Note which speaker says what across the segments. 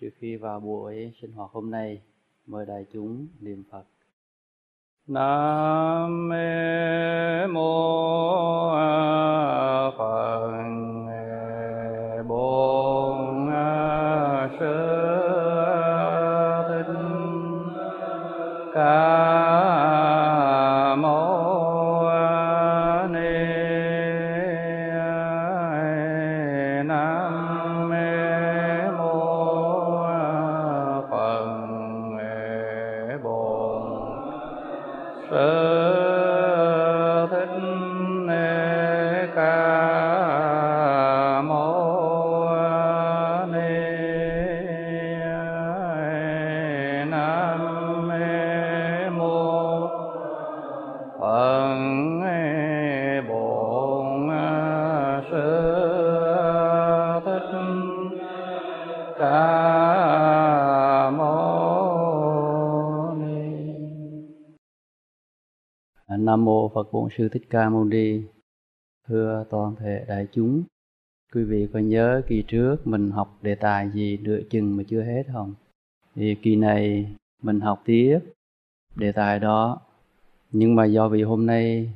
Speaker 1: Trước khi vào buổi sinh hoạt hôm nay, mời đại chúng niệm Phật. Nam mô Phật Bổn Sư Thích Ca Mâu Ni. Nam mô Phật Bổn Sư Thích Ca Mâu Ni. Nam mô Phật Bổn Sư Thích Ca Mâu Ni. Nam mô Phật Bổn Sư Thích Ca Mâu Ni. Thưa toàn thể đại chúng, quý vị có nhớ kỳ trước mình học đề tài gì nửa chừng mà chưa hết không? Thì kỳ này mình học tiếp đề tài đó. Nhưng mà do vì hôm nay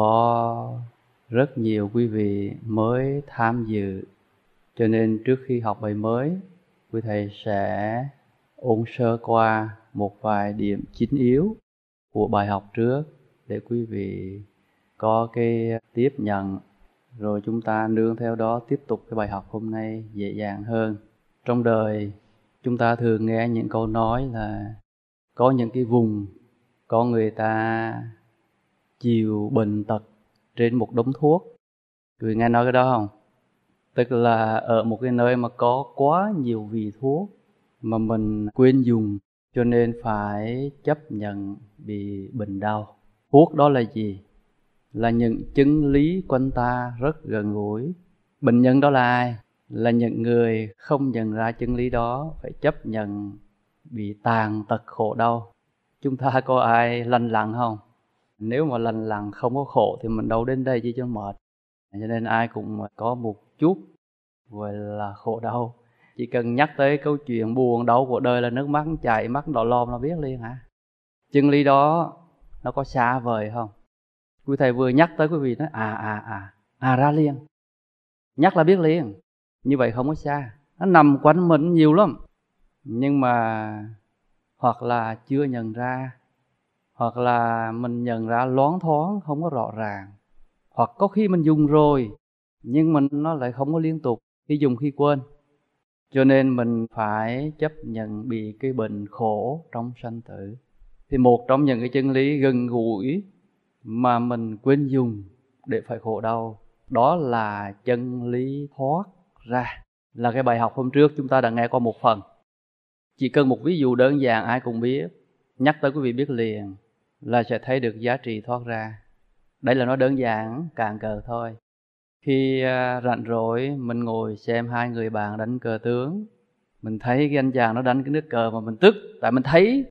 Speaker 1: có rất nhiều quý vị mới tham dự, cho nên trước khi học bài mới, quý thầy sẽ ôn sơ qua một vài điểm chính yếu của bài học trước để quý vị có cái tiếp nhận, rồi chúng ta nương theo đó tiếp tục cái bài học hôm nay dễ dàng hơn. Trong đời chúng ta thường nghe những câu nói là có những cái vùng có người ta chịu bệnh tật trên một đống thuốc. Quý vị nghe nói cái đó không? Tức là ở một cái nơi mà có quá nhiều vị thuốc mà mình quên dùng, cho nên phải chấp nhận bị bệnh đau. Thuốc đó là gì? Là những chân lý quanh ta rất gần gũi. Bệnh nhân đó là ai? Là những người không nhận ra chân lý đó, phải chấp nhận bị tàn tật khổ đau. Chúng ta có ai lành lặn không? Nếu mà lành lặn không có khổ thì mình đâu đến đây chỉ cho mệt. Cho nên ai cũng có một chút gọi là khổ đau. Chỉ cần nhắc tới câu chuyện buồn đau của đời là nước mắt chảy, mắt đỏ lòm là biết liền hả? Chân lý đó nó có xa vời không? Quý thầy vừa nhắc tới quý vị nói ra liền. Nhắc là biết liền. Như vậy không có xa. Nó nằm quanh mình nhiều lắm. Nhưng mà hoặc là chưa nhận ra, hoặc là mình nhận ra loáng thoáng không có rõ ràng, hoặc có khi mình dùng rồi nhưng mình nó lại không có liên tục, khi dùng khi quên. Cho nên mình phải chấp nhận bị cái bệnh khổ trong sanh tử. Thì một trong những cái chân lý gần gũi mà mình quên dùng để phải khổ đau, đó là chân lý thoát ra. Là cái bài học hôm trước chúng ta đã nghe qua một phần. Chỉ cần một ví dụ đơn giản ai cũng biết, nhắc tới quý vị biết liền, là sẽ thấy được giá trị thoát ra. Đây là nó đơn giản, cạn cờ thôi. Khi rảnh rỗi mình ngồi xem hai người bạn đánh cờ tướng, mình thấy cái anh chàng nó đánh cái nước cờ mà mình tức, tại mình thấy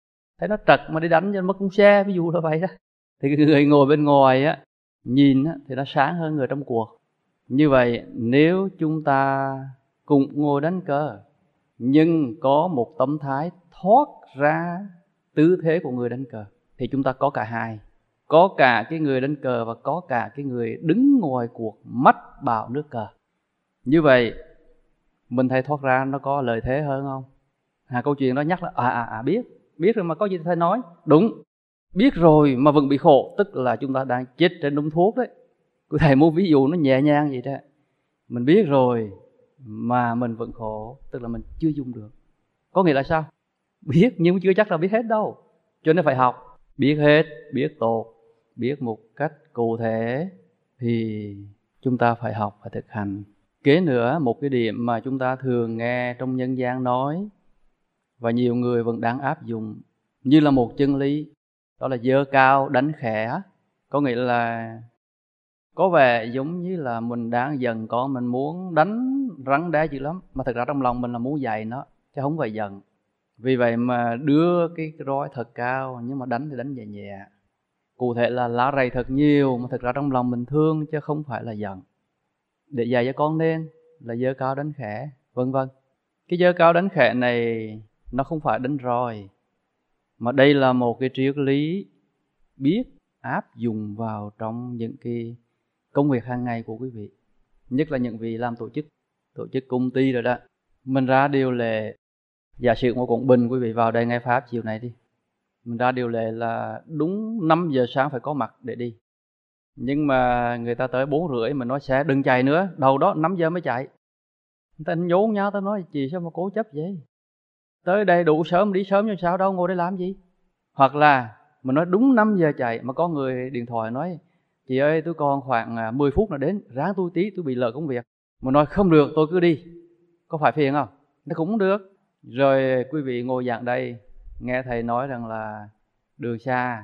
Speaker 1: nó trật mà đi đánh cho mất con xe, ví dụ là vậy đó. Thì cái người ngồi bên ngoài á, nhìn á, thì nó sáng hơn người trong cuộc. Như vậy nếu chúng ta cùng ngồi đánh cờ, nhưng có một tâm thái thoát ra tư thế của người đánh cờ, thì chúng ta có cả hai. Có cả cái người đánh cờ và có cả cái người đứng ngoài cuộc mắt bảo nước cờ. Như vậy mình thấy thoát ra nó có lợi thế hơn không? Câu chuyện đó nhắc là biết rồi mà có gì thầy nói. Đúng, biết rồi mà vẫn bị khổ, tức là chúng ta đang chết trên đống thuốc đấy. Thầy muốn ví dụ nó nhẹ nhàng vậy đó. Mình biết rồi mà mình vẫn khổ, tức là mình chưa dùng được. Có nghĩa là sao? Biết nhưng chưa chắc là biết hết đâu. Cho nên phải học. Biết hết, biết tốt, biết một cách cụ thể thì chúng ta phải học và thực hành. Kế nữa, một cái điểm mà chúng ta thường nghe trong nhân gian nói và nhiều người vẫn đang áp dụng như là một chân lý, đó là giơ cao đánh khẽ. Có nghĩa là có vẻ giống như là mình đang giận con, mình muốn đánh rắn đá dữ lắm, mà thực ra trong lòng mình là muốn dạy nó, chứ không phải giận. Vì vậy mà đưa cái roi thật cao, nhưng mà đánh thì đánh nhẹ nhẹ. Cụ thể là lá rầy thật nhiều, mà thực ra trong lòng mình thương chứ không phải là giận. Để dạy cho con nên là giơ cao đánh khẽ, vân vân. Cái giơ cao đánh khẽ này nó không phải đánh roi, mà đây là một cái triết lý biết áp dụng vào trong những cái công việc hàng ngày của quý vị. Nhất là những vị làm tổ chức công ty rồi đó. Mình ra điều lệ, giả sử một Quảng Bình quý vị vào đây nghe Pháp chiều này đi. Mình ra điều lệ là đúng 5 giờ sáng phải có mặt để đi. Nhưng mà người ta tới 4 rưỡi mình nói xe đừng chạy nữa, đầu đó 5 giờ mới chạy. Người ta nhốn nháo, ta nói chị sao mà cố chấp vậy? Tới đây đủ sớm đi sớm như sao đâu, ngồi đây làm gì? Hoặc là mình nói đúng 5 giờ chạy mà có người điện thoại nói chị ơi tôi còn khoảng 10 phút nữa đến, ráng tôi tí tôi bị lỡ công việc. Mình nói không được, tôi cứ đi. Có phải phiền không? Nó cũng được. Rồi quý vị ngồi dạng đây nghe thầy nói rằng là đường xa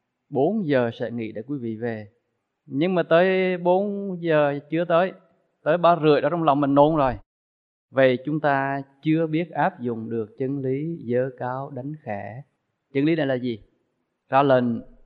Speaker 1: 4 giờ sẽ nghỉ để quý vị về. Nhưng mà tới 4 giờ chưa tới 3 rưỡi đó trong lòng mình nôn rồi. Vậy chúng ta chưa biết áp dụng được chân lý giơ cao đánh khẽ. Chân lý này là gì? Ra lệnh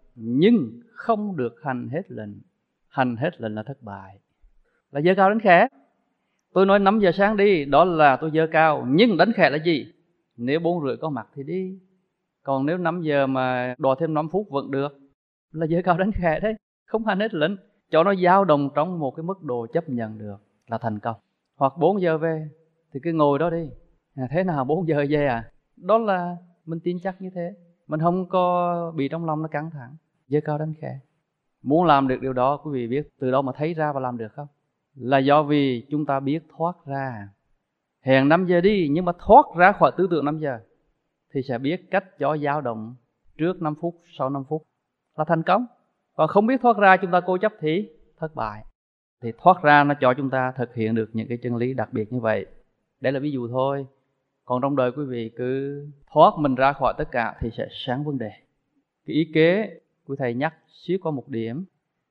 Speaker 1: nhưng không được hành hết lệnh. Hành hết lệnh là thất bại. Là giơ cao đánh khẽ. Tôi nói 5 giờ sáng đi, đó là tôi giơ cao. Nhưng đánh khẽ là gì? Nếu 4 rưỡi có mặt thì đi. Còn nếu 5 giờ mà đòi thêm 5 phút vẫn được, là giơ cao đánh khẽ đấy. Không hành hết lệnh, cho nó dao động trong một cái mức độ chấp nhận được là thành công. Hoặc 4 giờ về thì cứ ngồi đó đi. Thế nào 4 giờ về à? Đó là mình tin chắc như thế. Mình không có bị trong lòng nó căng thẳng. Giơ cao đánh khẽ. Muốn làm được điều đó, quý vị biết từ đâu mà thấy ra và làm được không? Là do vì chúng ta biết thoát ra. Hẹn 5 giờ đi, nhưng mà thoát ra khỏi tư tưởng 5 giờ thì sẽ biết cách cho dao động trước 5 phút, sau 5 phút là thành công. Còn không biết thoát ra, chúng ta cố chấp thì thất bại. Thì thoát ra nó cho chúng ta thực hiện được những cái chân lý đặc biệt như vậy. Đấy là ví dụ thôi. Còn trong đời quý vị cứ thoát mình ra khỏi tất cả thì sẽ sáng vấn đề. Cái ý kế của thầy nhắc xíu có một điểm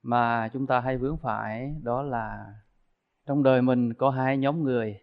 Speaker 1: mà chúng ta hay vướng phải, đó là trong đời mình có hai nhóm người.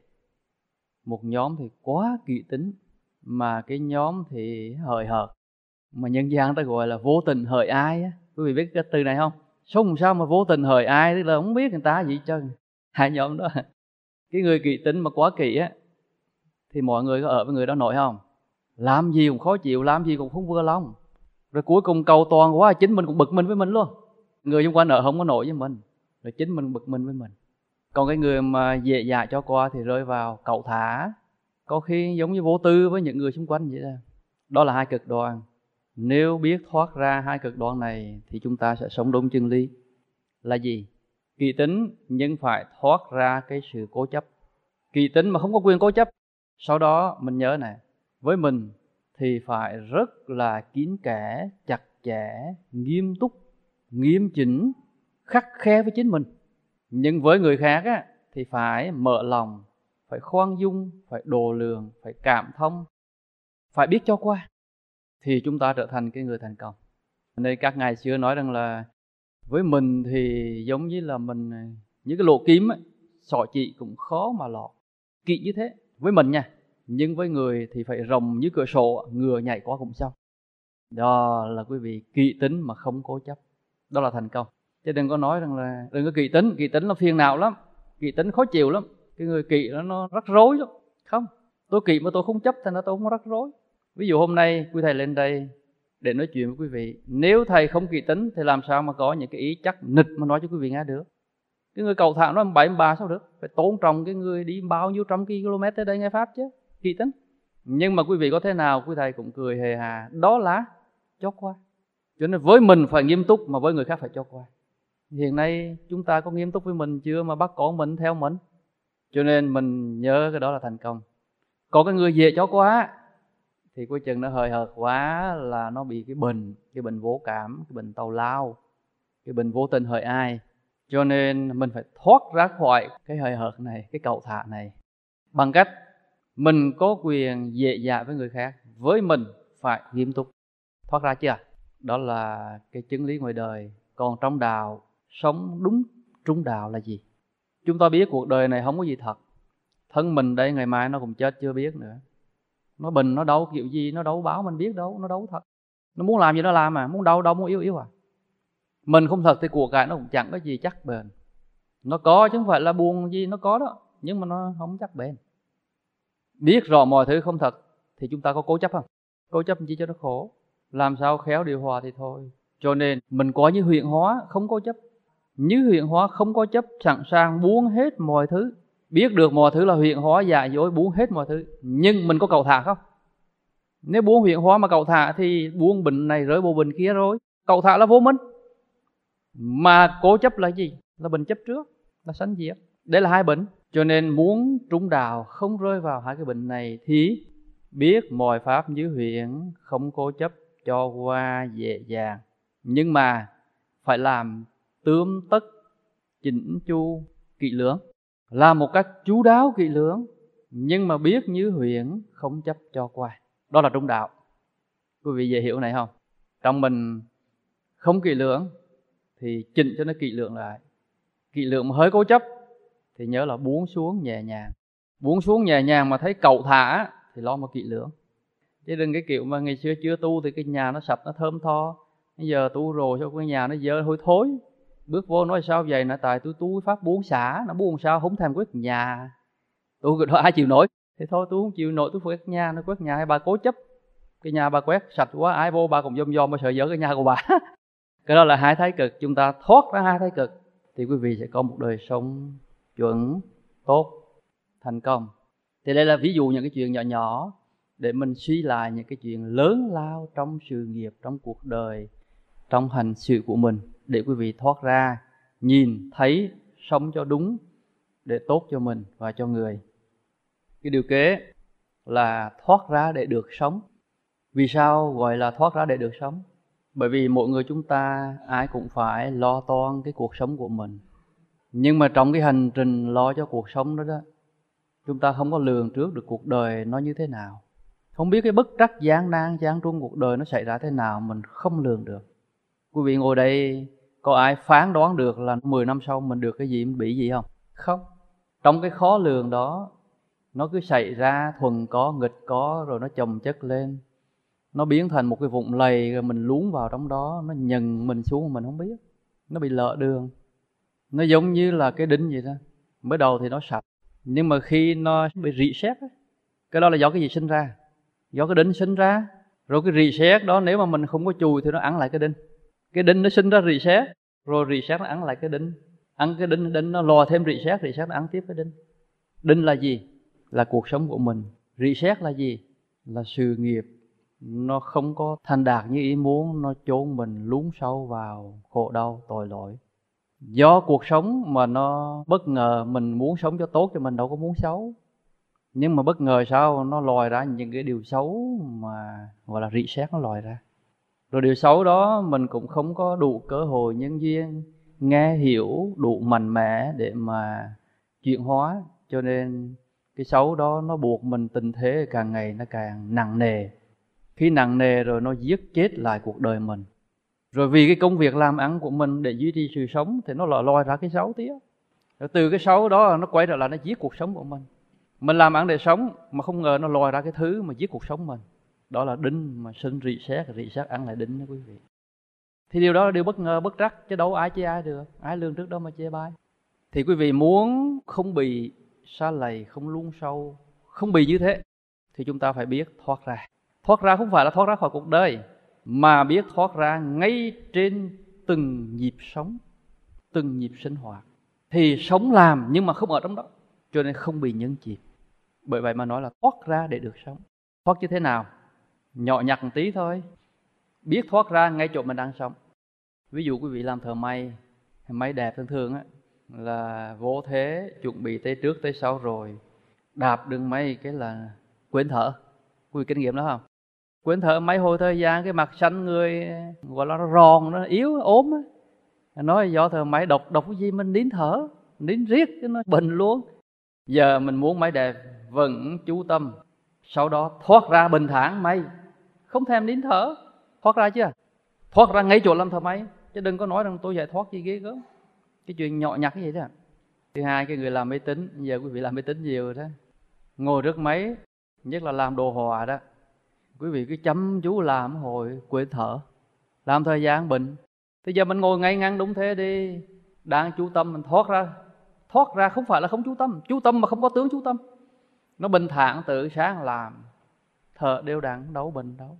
Speaker 1: Một nhóm thì quá kỹ tính, mà cái nhóm thì hời hợt, mà nhân gian ta gọi là vô tình hời ai á. Quý vị biết cái từ này không? Sao mà vô tình hời ai, tức là không biết người ta gì trơn. Hai nhóm đó. Cái người kỹ tính mà quá kỹ á thì mọi người có ở với người đó nổi không? Làm gì cũng khó chịu, làm gì cũng không vừa lòng. Rồi cuối cùng cầu toàn quá, chính mình cũng bực mình với mình luôn. Người xung quanh ở không có nổi với mình, rồi chính mình bực mình với mình. Còn cái người mà dễ dãi cho qua thì rơi vào cẩu thả, có khi giống như vô tư với những người xung quanh vậy đó. Đó là hai cực đoan. Nếu biết thoát ra hai cực đoan này thì chúng ta sẽ sống đúng chân lý. Là gì? Kỹ tính nhưng phải thoát ra cái sự cố chấp. Kỹ tính mà không có quyền cố chấp. Sau đó mình nhớ này, với mình thì phải rất là kín kẽ, chặt chẽ, nghiêm túc, nghiêm chỉnh, khắt khe với chính mình. Nhưng với người khác á, thì phải mở lòng, phải khoan dung, phải độ lượng, phải cảm thông, phải biết cho qua, thì chúng ta trở thành cái người thành công. Nên các ngài xưa nói rằng là với mình thì giống như là mình như cái lỗ kim ấy, sọ chỉ cũng khó mà lọt. Kỵ như thế với mình nha. Nhưng với người thì phải rộng như cửa sổ, ngựa nhảy qua cũng xong. Đó là quý vị kỵ tính mà không cố chấp. Đó là thành công. Chứ đừng có nói rằng là đừng có kỵ tính là phiền não lắm, kỵ tính khó chịu lắm. Cái người kỵ nó rắc rối lắm. Không, tôi kỵ mà tôi không chấp thì nó tôi không rắc rối. Ví dụ hôm nay quý thầy lên đây để nói chuyện với quý vị, nếu thầy không kỵ tính thì làm sao mà có những cái ý chắc nịch mà nói cho quý vị nghe được. Cái người cầu thả nói 73 sao được, phải tôn trọng cái người đi bao nhiêu trăm km tới đây nghe pháp chứ, kỵ tính. Nhưng mà quý vị có thế nào quý thầy cũng cười hề hà, đó là cho qua. Cho nên với mình phải nghiêm túc, mà với người khác phải cho qua. Hiện nay chúng ta có nghiêm túc với mình chưa mà bắt con mình theo mình? Cho nên mình nhớ cái đó là thành công. Còn cái người dễ cho quá thì cuối chừng nó hời hợt quá là nó bị cái bệnh vô cảm, cái bệnh tào lao, cái bệnh vô tình hời ai. Cho nên mình phải thoát ra khỏi cái hời hợt này, cái cẩu thả này, bằng cách mình có quyền dễ dãi với người khác, với mình phải nghiêm túc. Thoát ra chưa? Đó là cái chân lý ngoài đời. Còn trong đạo, sống đúng trung đạo là gì? Chúng ta biết cuộc đời này không có gì thật. Thân mình đây ngày mai nó cũng chết chưa biết nữa. Nó bệnh, nó đau kiểu gì, nó đâu báo mình biết đâu, nó đâu thật. Nó muốn làm gì nó làm à, muốn đau muốn yếu à. Mình không thật thì cuộc cải nó cũng chẳng có gì chắc bền. Nó có chứ không phải là buồn gì, nó có đó, nhưng mà nó không chắc bền. Biết rõ mọi thứ không thật thì chúng ta có cố chấp không? Cố chấp chỉ cho nó khổ. Làm sao khéo điều hòa thì thôi. Cho nên mình có như huyện hóa không cố chấp. Như huyện hóa không cố chấp, sẵn sàng buông hết mọi thứ. Biết được mọi thứ là huyện hóa giả dối, buông hết mọi thứ. Nhưng mình có cầu thả không? Nếu buông huyện hóa mà cầu thả thì buông bình này rơi vô bình kia rồi. Cầu thả là vô minh. Mà cố chấp là gì? Là bình chấp trước, là sanh diệt. Đây là hai bệnh. Cho nên muốn trúng đạo không rơi vào hai cái bệnh này thì biết mọi pháp như huyễn, không cố chấp, cho qua dễ dàng. Nhưng mà phải làm tươm tất, chỉnh chu, kỹ lưỡng. Làm một cách chú đáo kỹ lưỡng. Nhưng mà biết như huyễn, không chấp cho qua. Đó là trung đạo. Quý vị dễ hiểu này không? Trong mình không kỹ lưỡng thì chỉnh cho nó kỹ lưỡng lại. Kỹ lưỡng mà hơi cố chấp thì nhớ là buông xuống nhẹ nhàng. Buông xuống nhẹ nhàng mà thấy cậu thả thì lo mà kỹ lưỡng. Chứ đừng cái kiểu mà ngày xưa chưa tu thì cái nhà nó sạch, nó thơm tho. Bây giờ tu rồi cho cái nhà nó dơ hôi thối. Bước vô nói sao vậy? Là tại tôi tu pháp buông xả. Nó buông sao không thèm quét nhà. Tu cái đó ai chịu nổi. Thì thôi tôi không chịu nổi, tôi quét nhà. Nó quét nhà hay bà cố chấp. Cái nhà bà quét sạch quá, ai vô bà cũng dòm mà sợ dỡ cái nhà của bà. Cái đó là hai thái cực. Chúng ta thoát ra hai thái cực thì quý vị sẽ có một đời sống chuẩn, tốt, thành công. Thì đây là ví dụ những cái chuyện nhỏ nhỏ để mình suy lại những cái chuyện lớn lao trong sự nghiệp, trong cuộc đời, trong hành sự của mình, để quý vị thoát ra, nhìn, thấy, sống cho đúng để tốt cho mình và cho người. Cái điều kế là thoát ra để được sống. Vì sao gọi là thoát ra để được sống? Bởi vì mỗi người chúng ta ai cũng phải lo toan cái cuộc sống của mình. Nhưng mà trong cái hành trình lo cho cuộc sống đó đó, chúng ta không có lường trước được cuộc đời nó như thế nào. Không biết cái bất trắc gian nan gian truân cuộc đời nó xảy ra thế nào, mình không lường được. Quý vị ngồi đây có ai phán đoán được là 10 năm sau mình được cái gì, mình bị gì không? Không. Trong cái khó lường đó, nó cứ xảy ra thuần có, nghịch có, rồi nó chồng chất lên. Nó biến thành một cái vũng lầy, rồi mình lún vào trong đó, nó nhần mình xuống mà mình không biết. Nó bị lỡ đường. Nó giống như là cái đinh vậy đó. Mới đầu thì nó sạch, nhưng mà khi nó bị rỉ sét, cái đó là do cái gì sinh ra? Do cái đinh sinh ra. Rồi cái rỉ sét đó nếu mà mình không có chùi thì nó ăn lại cái đinh. Cái đinh nó sinh ra rỉ sét, rồi rỉ sét nó ăn lại cái đinh. Ăn cái đinh nó lò thêm rỉ sét nó ăn tiếp cái đinh. Đinh là gì? Là cuộc sống của mình. Rỉ sét là gì? Là sự nghiệp. Nó không có thành đạt như ý muốn, nó chôn mình lún sâu vào khổ đau tội lỗi. Do cuộc sống mà nó bất ngờ, mình muốn sống cho tốt cho mình, đâu có muốn xấu. Nhưng mà bất ngờ sao nó lòi ra những cái điều xấu mà gọi là rỉ sét nó lòi ra. Rồi điều xấu đó mình cũng không có đủ cơ hội nhân duyên nghe hiểu đủ mạnh mẽ để mà chuyển hóa. Cho nên cái xấu đó nó buộc mình tình thế càng ngày nó càng nặng nề. Khi nặng nề rồi nó giết chết lại cuộc đời mình. Rồi vì cái công việc làm ăn của mình để duy trì sự sống thì nó lòi ra cái xấu tiếp. Rồi từ cái xấu đó nó quay trở lại nó giết cuộc sống của mình. Mình làm ăn để sống mà không ngờ nó lòi ra cái thứ mà giết cuộc sống mình. Đó là đinh mà sinh rỉ sét ăn lại đinh đó quý vị. Thì điều đó là điều bất ngờ, bất trắc, chứ đâu ai chê ai được. Ai lường trước đâu mà chê bai. Thì quý vị muốn không bị sa lầy, không lún sâu, không bị như thế thì chúng ta phải biết thoát ra. Thoát ra không phải là thoát ra khỏi cuộc đời, mà biết thoát ra ngay trên từng nhịp sống, từng nhịp sinh hoạt. Thì sống làm nhưng mà không ở trong đó, cho nên không bị nhấn chìm. Bởi vậy mà nói là thoát ra để được sống. Thoát như thế nào? Nhỏ nhặt một tí thôi. Biết thoát ra ngay chỗ mình đang sống. Ví dụ quý vị làm thợ may, may đẹp thường thường á, là vô thế chuẩn bị tới trước tới sau rồi, đạp đường may cái là quên thở. Quý vị kinh nghiệm đó không? Quên thở mấy hồi thời gian cái mặt xanh người gọi là nó ròn, nó yếu, ốm á. Nói do thợ máy độc cái gì mình nín thở, nín riết cái nó bệnh luôn. Giờ mình muốn máy đẹp vẫn chú tâm, sau đó thoát ra bình thản máy, không thèm nín thở. Thoát ra chưa? Thoát ra ngay chỗ làm thợ máy, chứ đừng có nói rằng tôi giải thoát gì ghê gớm. Cái chuyện nhỏ nhặt cái gì đó. Thứ hai, cái người làm máy tính, giờ quý vị làm máy tính nhiều rồi đó, ngồi trước máy, nhất là làm đồ họa đó, quý vị cứ chăm chú làm hồi quên thở, làm thời gian bệnh. Bây giờ mình ngồi ngay ngắn đúng thế đi, đang chú tâm mình thoát ra. Thoát ra không phải là không chú tâm mà không có tướng chú tâm. Nó bình thản từ sáng làm, thở đều đặn, đâu bệnh đâu.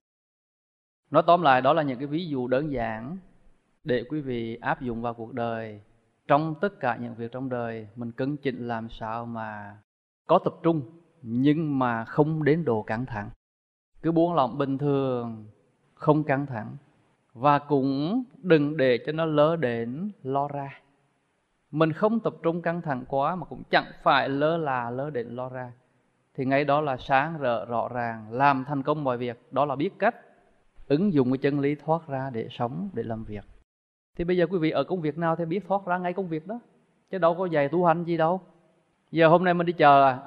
Speaker 1: Nói tóm lại, đó là những cái ví dụ đơn giản để quý vị áp dụng vào cuộc đời. Trong tất cả những việc trong đời, mình cân chỉnh làm sao mà có tập trung, nhưng mà không đến độ căng thẳng. Cứ buông lỏng bình thường, không căng thẳng. Và cũng đừng để cho nó lơ đến lo ra. Mình không tập trung căng thẳng quá, mà cũng chẳng phải lơ là lơ đến lo ra, thì ngay đó là sáng rỡ rõ ràng, làm thành công mọi việc. Đó là biết cách ứng dụng cái chân lý thoát ra để sống, để làm việc. Thì bây giờ quý vị ở công việc nào thì biết thoát ra ngay công việc đó, chứ đâu có dạy tu hành gì đâu. Giờ hôm nay mình đi chờ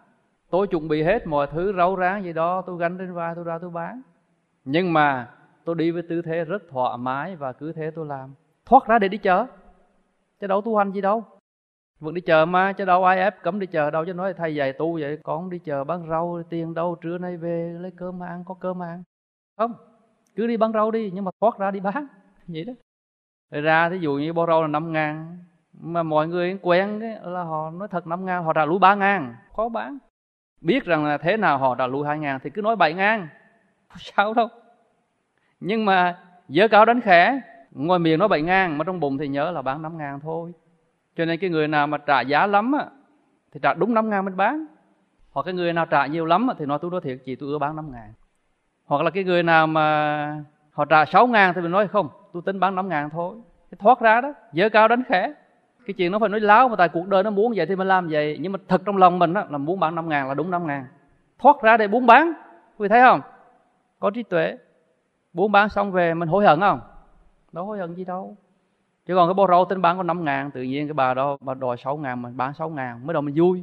Speaker 1: tôi chuẩn bị hết mọi thứ rau rán gì đó, tôi gánh trên vai tôi ra tôi bán, nhưng mà tôi đi với tư thế rất thoải mái và cứ thế tôi làm, thoát ra để đi chờ, chứ đâu tu hành gì đâu. Vẫn đi chờ mà, chứ đâu ai ép cấm đi chờ đâu. Chứ nói thầy dạy tu vậy, con đi chờ bán rau, tiền đâu, trưa nay về lấy cơm mà ăn, có cơm mà ăn. Không, cứ đi bán rau đi, nhưng mà thoát ra đi bán, vậy đó. Rồi ra thí dụ như bao rau là 5.000, mà mọi người quen là họ nói thật 5.000, họ trả lui 3.000, khó bán. Biết rằng là thế nào họ trả lui 2.000 thì cứ nói 7.000, sao đâu. Nhưng mà dở cao đánh khẽ, ngoài miệng nói 7.000 mà trong bụng thì nhớ là bán 5.000 thôi. Cho nên cái người nào mà trả giá lắm thì trả đúng 5.000 mình bán. Hoặc cái người nào trả nhiều lắm thì nói tôi nói thiệt chị, tôi ưa bán 5.000. Hoặc là cái người nào mà họ trả 6.000 thì mình nói không, tôi tính bán 5.000 thôi. Cái thoát ra đó, dở cao đánh khẽ. Cái chuyện nó phải nói láo, mà tại cuộc đời nó muốn vậy thì mình làm vậy. Nhưng mà thật trong lòng mình là muốn bán 5.000 là đúng 5.000. Thoát ra để muốn bán, quý vị thấy không? Có trí tuệ. Muốn bán xong về mình hối hận không? Đâu hối hận gì đâu. Chứ còn cái bó rau tính bán có 5.000, tự nhiên cái bà đó bà đòi 6.000, mình bán 6.000, mới đầu mình vui.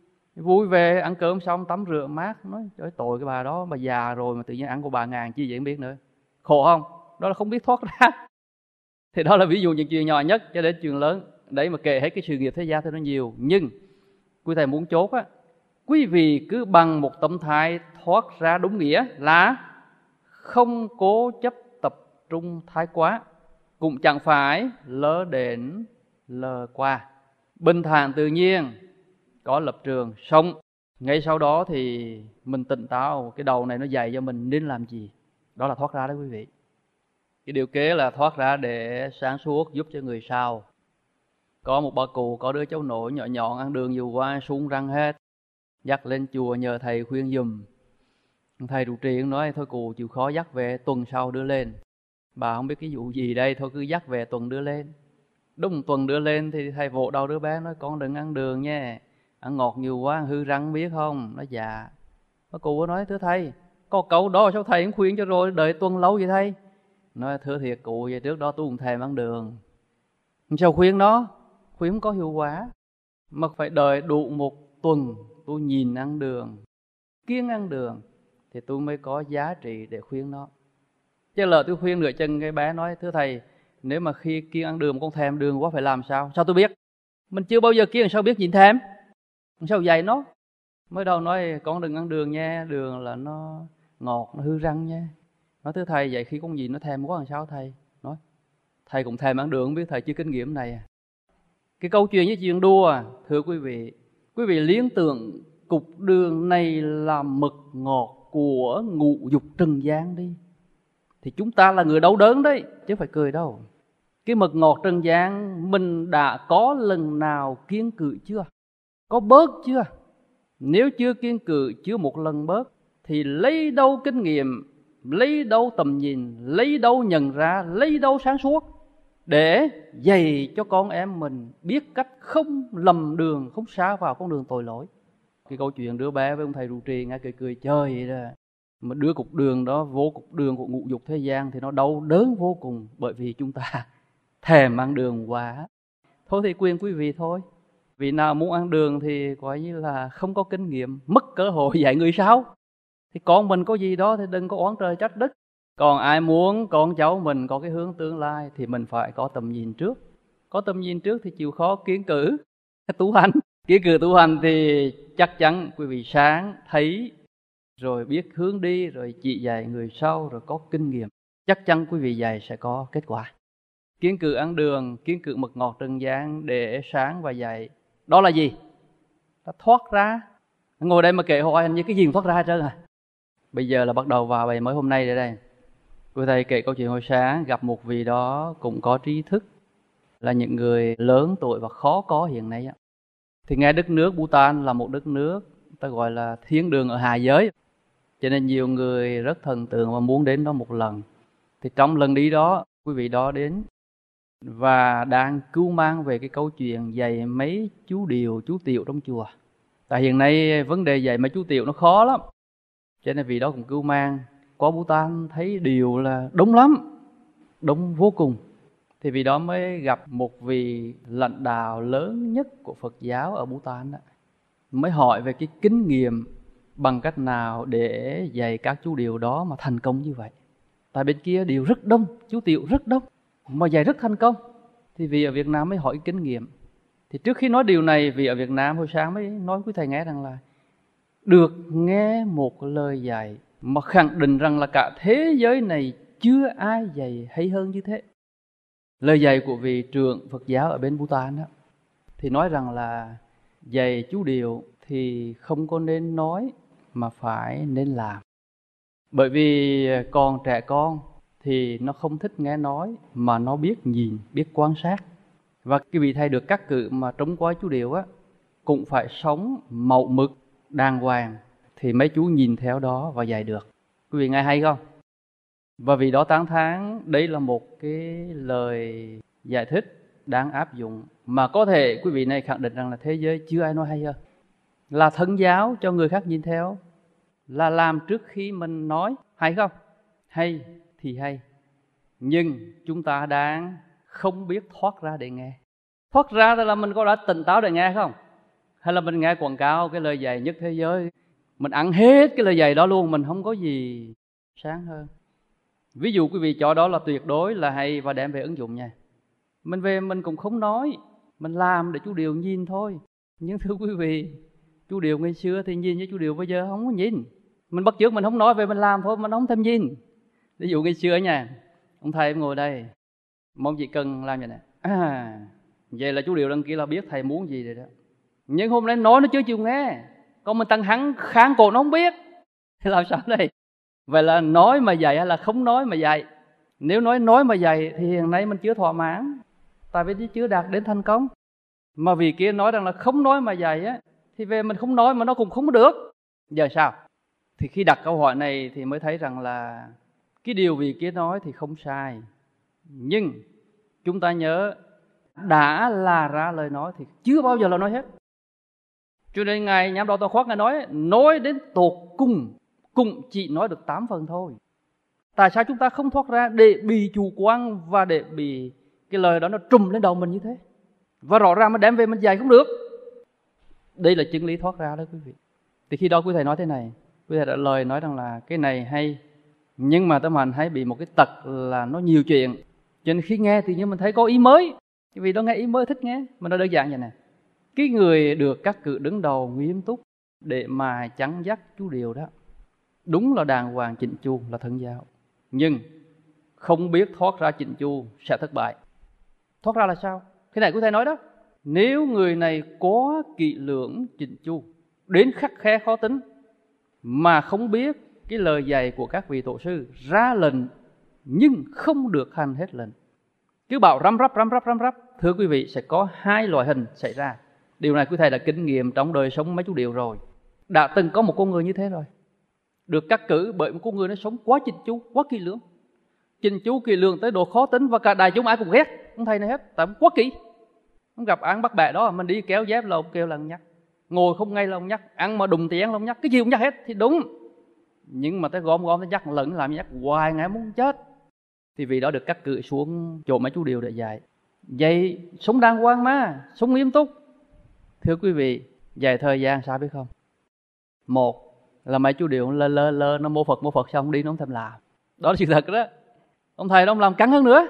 Speaker 1: Vui về ăn cơm xong tắm rửa mát, nói trời tội cái bà đó, bà già rồi mà tự nhiên ăn của bà ngàn chi vậy không biết nữa. Khổ không? Đó là không biết thoát ra. Thì đó là ví dụ những chuyện nhỏ nhất cho đến chuyện lớn. Đấy mà kể hết cái sự nghiệp thế gian thì nó nhiều. Nhưng quý thầy muốn chốt quý vị cứ bằng một tâm thái thoát ra đúng nghĩa là không cố chấp tập trung thái quá, cũng chẳng phải lơ đến lờ qua, bình thản tự nhiên, có lập trường sống. Ngay sau đó thì mình tỉnh táo, cái đầu này nó dạy cho mình nên làm gì. Đó là thoát ra đó quý vị. Cái điều kế là thoát ra để sáng suốt, giúp cho người sau. Có một bà cụ, có đứa cháu nội nhỏ nhọn ăn đường nhiều quá sung răng hết, dắt lên chùa nhờ thầy khuyên giùm. Thầy trụ trì nói thôi cụ chịu khó dắt về, tuần sau đưa lên. Bà không biết cái vụ gì đây, thôi cứ dắt về tuần đưa lên. Đúng tuần đưa lên thì thầy vỗ đầu đứa bé nói con đừng ăn đường nha, ăn ngọt nhiều quá hư răng biết không. Nó dạ. Bà cụ nói thưa thầy, có câu đó sao thầy cũng khuyên cho rồi, đợi tuần lâu vậy thầy. Nói thưa thiệt cụ, vậy trước đó tôi cũng thèm ăn đường. Sao khuyên nó? Khuyên không có hiệu quả, mà phải đợi đủ một tuần tôi nhìn ăn đường, kiêng ăn đường, thì tôi mới có giá trị để khuyên nó. Chứ lỡ tôi khuyên nửa chừng cái bé nói thưa thầy, nếu mà khi kiêng ăn đường con thèm đường quá phải làm sao? Sao tôi biết? Mình chưa bao giờ kiêng sao biết nhìn thèm? Sao dạy nó? Mới đầu nói con đừng ăn đường nha, đường là nó ngọt, nó hư răng nha. Nói thưa thầy, vậy khi con gì nó thèm quá làm sao thầy? Nói thầy cũng thèm ăn đường, không biết thầy chưa kinh nghiệm này. Cái câu chuyện với chuyện đua, thưa quý vị liên tưởng cục đường này là mật ngọt của ngũ dục trần gian đi, thì chúng ta là người đau đớn đấy, chứ phải cười đâu. Cái mật ngọt trần gian mình đã có lần nào kiêng cự chưa? Có bớt chưa? Nếu chưa kiêng cự, chưa một lần bớt, thì lấy đâu kinh nghiệm, lấy đâu tầm nhìn, lấy đâu nhận ra, lấy đâu sáng suốt để dạy cho con em mình biết cách không lầm đường, không xa vào con đường tội lỗi. Cái câu chuyện đứa bé với ông thầy trụ trì nghe cười chơi vậy đó, mà đưa cục đường đó vô cục đường của ngũ dục thế gian thì nó đau đớn vô cùng, bởi vì chúng ta thèm ăn đường quá. Thôi thì quyền quý vị thôi. Vì nào muốn ăn đường thì coi như là không có kinh nghiệm, mất cơ hội dạy người sau. Thì con mình có gì đó thì đừng có oán trời trách đất. Còn ai muốn con cháu mình có cái hướng tương lai thì mình phải có tầm nhìn trước. Có tầm nhìn trước thì chịu khó kiêng cử tu hành. Kiêng cử tu hành thì chắc chắn quý vị sáng thấy, rồi biết hướng đi, rồi chỉ dạy người sau, rồi có kinh nghiệm. Chắc chắn quý vị dạy sẽ có kết quả. Kiêng cử ăn đường, kiêng cử mật ngọt trần gian để sáng và dạy. Đó là gì? Đã thoát ra. Ngồi đây mà kệ hoài hình như cái gì cũng thoát ra hết trơn à. Bây giờ là bắt đầu vào bài mới hôm nay đây đây. Quý thầy kể câu chuyện hồi sáng, gặp một vị đó cũng có trí thức, là những người lớn tuổi và khó có hiện nay. Thì nghe đất nước Bhutan là một đất nước ta gọi là thiên đường ở hạ giới, cho nên nhiều người rất thần tượng và muốn đến đó một lần. Thì trong lần đi đó, quý vị đó đến và đang cứu mang về cái câu chuyện dạy mấy chú điều, chú tiểu trong chùa. Tại hiện nay vấn đề dạy mấy chú tiểu nó khó lắm, cho nên vị đó cũng cứu mang qua Bhutan thấy điều là đúng lắm, đúng vô cùng. Thì vì đó mới gặp một vị lãnh đạo lớn nhất của Phật giáo ở Bhutan đó. Mới hỏi về cái kinh nghiệm bằng cách nào để dạy các chú điều đó mà thành công như vậy. Tại bên kia điều rất đông, chú tiểu rất đông mà dạy rất thành công. Thì vì ở Việt Nam mới hỏi kinh nghiệm. Thì trước khi nói điều này, vì ở Việt Nam hồi sáng mới nói quý thầy nghe rằng là được nghe một lời dạy mà khẳng định rằng là cả thế giới này chưa ai dạy hay hơn như thế. Lời dạy của vị trưởng Phật giáo ở bên Bhutan đó, thì nói rằng là dạy chú điều thì không có nên nói mà phải nên làm. Bởi vì còn trẻ con thì nó không thích nghe nói mà nó biết nhìn, biết quan sát. Và cái vị thầy được cắt cử mà trống qua chú điều á, cũng phải sống mẫu mực, đàng hoàng thì mấy chú nhìn theo đó và dạy được. Quý vị nghe hay không? Và vì đó tán thán đấy là một cái lời giải thích đáng áp dụng mà có thể quý vị này khẳng định rằng là thế giới chưa ai nói hay hơn. Là thân giáo cho người khác nhìn theo, là làm trước khi mình nói, hay không? Hay thì hay, nhưng chúng ta đang không biết thoát ra để nghe. Thoát ra là mình có đã tỉnh táo để nghe không? Hay là mình nghe quảng cáo cái lời dạy nhất thế giới, mình ăn hết cái lời dạy đó luôn, mình không có gì sáng hơn. Ví dụ quý vị cho đó là tuyệt đối là hay và đem về ứng dụng nha. Mình về mình cũng không nói, mình làm để chú điều nhìn thôi. Nhưng thưa quý vị, chú điều ngày xưa thì nhìn với chú điều bây giờ không có nhìn. Mình bắt chước mình không nói, về mình làm thôi, mình không thèm nhìn. Ví dụ ngày xưa nha, ông thầy em ngồi đây, mong chỉ cần làm vậy nè. Vậy là chú điều đăng ký là biết thầy muốn gì rồi đó. Nhưng hôm nay nói nó chưa chịu nghe, còn mình tăng hắn kháng cổ nó không biết. Thì làm sao đây? Vậy là nói mà dạy hay là không nói mà dạy? Nếu nói mà dạy thì hiện nay mình chưa thỏa mãn, tại vì chưa đạt đến thành công. Mà vì kia nói rằng là không nói mà dạy á, thì về mình không nói mà nó cũng không được. Giờ sao? Thì khi đặt câu hỏi này thì mới thấy rằng là cái điều vì kia nói thì không sai. Nhưng chúng ta nhớ, đã là ra lời nói thì chưa bao giờ là nói hết. Cho nên Ngài Nhãn Đạo Toàn Khoát Ngài nói đến tột cùng cũng chỉ nói được 8 phần thôi. Tại sao chúng ta không thoát ra để bị chủ quan và để bị cái lời đó nó trùm lên đầu mình như thế? Và rõ ràng mà đem về mình dạy không được. Đây là chân lý thoát ra đó quý vị. Thì khi đó quý thầy nói thế này, quý thầy đã lời nói rằng là cái này hay, nhưng mà tâm hành hay bị một cái tật là nó nhiều chuyện. Cho nên khi nghe thì như mình thấy có ý mới, vì đó nghe ý mới thích nghe. Mình nói đơn giản vậy nè, cái người được cắt cử đứng đầu nghiêm túc để mà chắn dắt chú điều đó, đúng là đàng hoàng chỉnh chu, là thân giáo. Nhưng không biết thoát ra chỉnh chu sẽ thất bại. Thoát ra là sao? Cái này quý thầy nói đó, nếu người này có kỹ lưỡng chỉnh chu đến khắt khe khó tính mà không biết cái lời dạy của các vị tổ sư, ra lệnh nhưng không được hành hết lệnh, cứ bảo răm rắp, thưa quý vị, sẽ có hai loại hình xảy ra. Điều này quý thầy đã kinh nghiệm trong đời sống mấy chú điều rồi. Đã từng có một con người như thế rồi, được cắt cử bởi một con người nó sống quá chỉnh chu, quá kỹ lưỡng. Chỉnh chu kỹ lưỡng tới độ khó tính và cả đại chúng ai cũng ghét ông thầy này hết, tại quá kỹ. Ông gặp án bắt bẻ đó, mình đi kéo dép là ông kêu là ông nhắc, ngồi không ngay là ông nhắc, ăn mà đùng tiếng là ông nhắc, cái gì cũng nhắc hết thì đúng. Nhưng mà tới gom tới nhắc lẫn làm nhắc hoài ngài muốn chết. Thì vì đó được cắt cử xuống chỗ mấy chú điều để dạy. Dạy sống đàng hoàng mà, sống nghiêm túc. Thưa quý vị, dạy thời gian sao biết không? Một là mấy chú điều lơ nó mô Phật xong đi nó không thèm làm. Đó là sự thật đó. Ông thầy đó ông làm căng hơn nữa.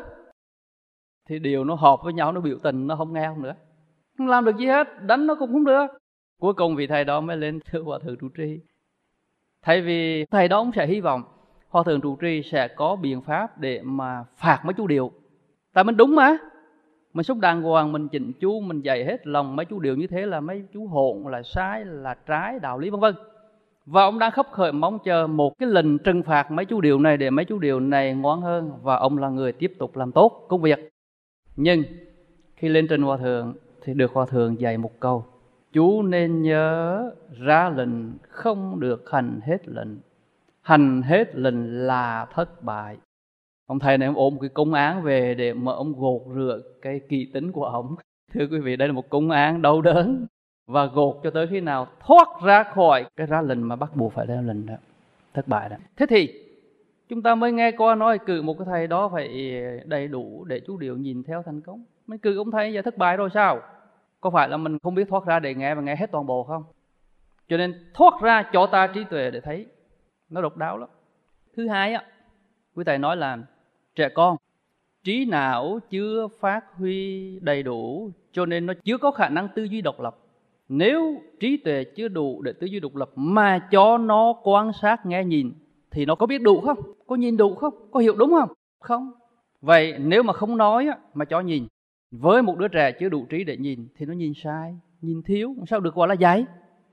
Speaker 1: Thì điều nó họp với nhau, nó biểu tình, nó không nghe không nữa. Không làm được gì hết, đánh nó cũng không được. Cuối cùng vị thầy đó mới lên thưa Hòa Thượng trụ trì. Thay vì thầy đó ông sẽ hy vọng Hòa Thượng trụ trì sẽ có biện pháp để mà phạt mấy chú điều. Tại mình đúng mà. Mình sống đàng hoàng, mình chỉnh chú, mình dạy hết lòng mấy chú điều như thế là mấy chú hỗn, là sai, là trái đạo lý vân vân. Và ông đang khấp khởi mong chờ một cái lần trừng phạt mấy chú điều này để mấy chú điều này ngoan hơn, và ông là người tiếp tục làm tốt công việc. Nhưng khi lên trình hòa thượng thì được hòa thượng dạy một câu: chú nên nhớ ra lệnh không được hành hết lệnh. Hành hết lệnh là thất bại. Ông thầy này ông ôm một cái công án về để mà ông gột rửa cái kỹ tính của ông. Thưa quý vị, đây là một công án đau đớn, và gột cho tới khi nào thoát ra khỏi cái ra lệnh mà bắt buộc phải ra lệnh đó, thất bại đó. Thế thì chúng ta mới nghe qua nói cử một cái thầy đó phải đầy đủ để chú điều nhìn theo thành công. Mình cử ông thầy giờ thất bại rồi sao? Có phải là mình không biết thoát ra để nghe và nghe hết toàn bộ không? Cho nên thoát ra cho ta trí tuệ để thấy, nó độc đáo lắm. Thứ hai á, quý thầy nói là trẻ con trí não chưa phát huy đầy đủ, cho nên nó chưa có khả năng tư duy độc lập. Nếu trí tuệ chưa đủ để tư duy độc lập mà cho nó quan sát nghe nhìn thì nó có biết đủ không? Có nhìn đủ không? Có hiểu đúng không? Không. Vậy nếu mà không nói mà cho nhìn, với một đứa trẻ chưa đủ trí để nhìn thì nó nhìn sai, nhìn thiếu, sao được gọi là dạy?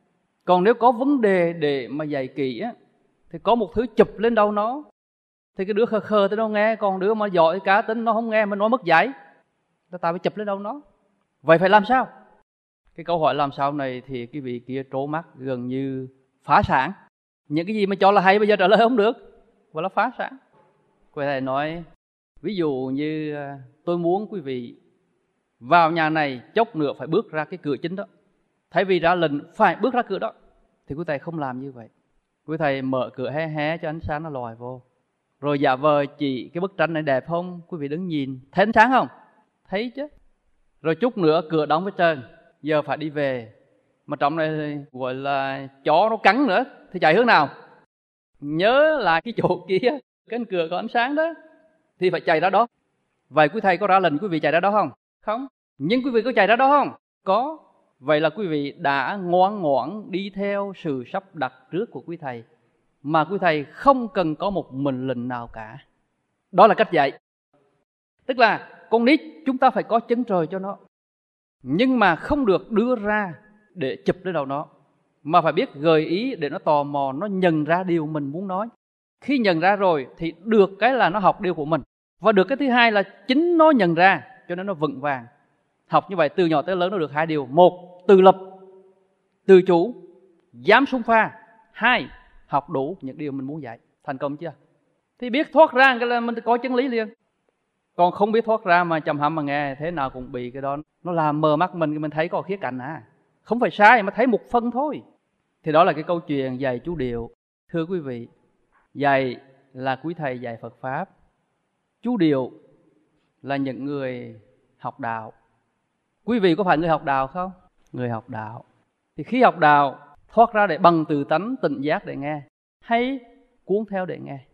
Speaker 1: Còn nếu có vấn đề để mà dạy kỹ á, thì có một thứ chụp lên đầu nó, thì cái đứa khờ khờ thì nó nghe, còn đứa mà giỏi cá tính nó không nghe, mà nó mất dạy, ta phải chụp lên đầu nó. Vậy phải làm sao? Cái câu hỏi làm sao này thì cái vị kia trố mắt gần như phá sản. Những cái gì mà cho là hay bây giờ trả lời không được, và nó phá sản. Quý thầy nói, ví dụ như tôi muốn quý vị vào nhà này chốc nữa phải bước ra cái cửa chính đó, thay vì ra lệnh phải bước ra cửa đó, thì quý thầy không làm như vậy. Quý thầy mở cửa hé hé cho ánh sáng nó lòi vô, rồi giả vờ chỉ cái bức tranh này đẹp không, quý vị đứng nhìn, thấy ánh sáng không? Thấy chứ. Rồi chút nữa cửa đóng với trơn, giờ phải đi về, mà trong này gọi là chó nó cắn nữa, thì chạy hướng nào? Nhớ là cái chỗ kia cánh cửa có ánh sáng đó, thì phải chạy ra đó. Vậy quý thầy có ra lệnh quý vị chạy ra đó không? Không. Nhưng quý vị có chạy ra đó không? Có. Vậy là quý vị đã ngoan ngoãn đi theo sự sắp đặt trước của quý thầy, mà quý thầy không cần có một mệnh lệnh nào cả. Đó là cách dạy. Tức là con nít chúng ta phải có chân trời cho nó, nhưng mà không được đưa ra để chụp lên đầu nó, mà phải biết gợi ý để nó tò mò, nó nhận ra điều mình muốn nói. Khi nhận ra rồi thì được cái là nó học điều của mình, và được cái thứ hai là chính nó nhận ra, cho nên nó vững vàng. Học như vậy từ nhỏ tới lớn nó được hai điều: một, tự lập, tự chủ, dám xung pha; hai, học đủ những điều mình muốn dạy. Thành công chưa? Thì biết thoát ra cái là mình có chân lý liền. Còn không biết thoát ra mà chầm hầm mà nghe, thế nào cũng bị cái đó nó làm mờ mắt mình thấy có khía cạnh không phải sai mà thấy một phần thôi. Thì đó là cái câu chuyện dạy chú điều. Thưa quý vị, dạy là quý thầy dạy Phật Pháp, chú điều là những người học đạo. Quý vị có phải người học đạo không? Người học đạo. Thì khi học đạo, thoát ra để bằng từ tánh tỉnh giác để nghe, hay cuốn theo để nghe?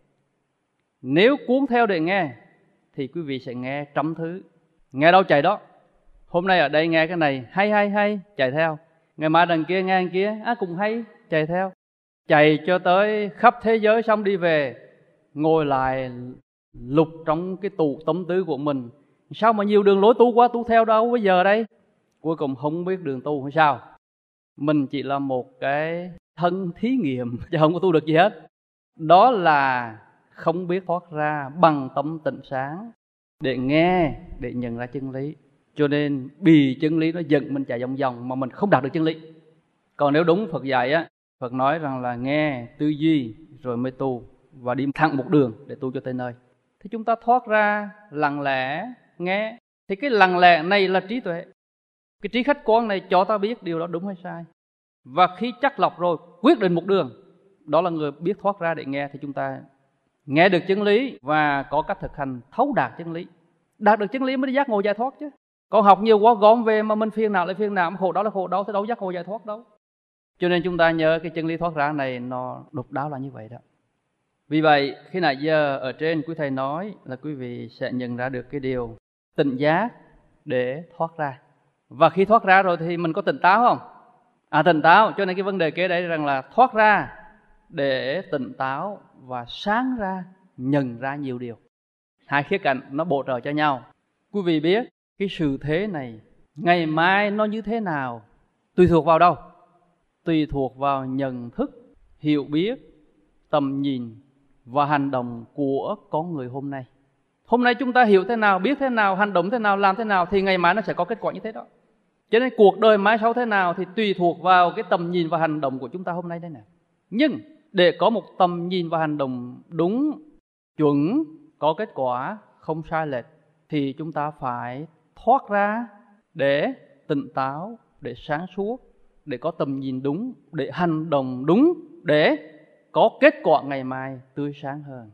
Speaker 1: Nếu cuốn theo để nghe thì quý vị sẽ nghe trăm thứ. Nghe đâu chạy đó. Hôm nay ở đây nghe cái này hay chạy theo. Ngày mai đằng kia nghe đằng kia cũng hay, chạy theo. Chạy cho tới khắp thế giới xong đi về, ngồi lại lục trong cái tủ tâm tư của mình. Sao mà nhiều đường lối tu quá, tu theo đâu bây giờ đây? Cuối cùng không biết đường tu hay sao? Mình chỉ là một cái thân thí nghiệm chứ không có tu được gì hết. Đó là không biết thoát ra bằng tâm tịnh sáng để nghe, để nhận ra chân lý. Cho nên bị chân lý nó giận mình chạy vòng vòng mà mình không đạt được chân lý. Còn nếu đúng Phật dạy Phật nói rằng là nghe, tư duy rồi mới tu, và đi thẳng một đường để tu cho tới nơi. Thì chúng ta thoát ra lặng lẽ nghe, thì cái lặng lẽ này là trí tuệ. Cái trí khách quan này cho ta biết điều đó đúng hay sai. Và khi chắc lọc rồi quyết định một đường, đó là người biết thoát ra để nghe, thì chúng ta nghe được chân lý và có cách thực hành thấu đạt chân lý. Đạt được chân lý mới đi giác ngộ giải thoát chứ. Còn học nhiều quá gom về mà mình phiền não lại phiền não, khổ đau là khổ đau, thì đâu giác ngộ giải thoát đâu. Cho nên chúng ta nhớ cái chân lý thoát ra này nó độc đáo là như vậy đó. Vì vậy khi nãy giờ ở trên quý thầy nói là quý vị sẽ nhận ra được cái điều tỉnh giác để thoát ra. Và khi thoát ra rồi thì mình có tỉnh táo không? Tỉnh táo. Cho nên cái vấn đề kế đấy rằng là thoát ra để tỉnh táo và sáng ra, nhận ra nhiều điều. Hai khía cạnh nó bổ trợ cho nhau. Quý vị biết cái sự thế này ngày mai nó như thế nào tùy thuộc vào đâu? Tùy thuộc vào nhận thức, hiểu biết, tầm nhìn và hành động của con người hôm nay. Hôm nay chúng ta hiểu thế nào, biết thế nào, hành động thế nào, làm thế nào thì ngày mai nó sẽ có kết quả như thế đó. Cho nên cuộc đời mai sau thế nào thì tùy thuộc vào cái tầm nhìn và hành động của chúng ta hôm nay đây nè. Nhưng để có một tầm nhìn và hành động đúng, chuẩn, có kết quả, không sai lệch thì chúng ta phải thoát ra để tỉnh táo, để sáng suốt, để có tầm nhìn đúng, để hành động đúng, để có kết quả ngày mai tươi sáng hơn.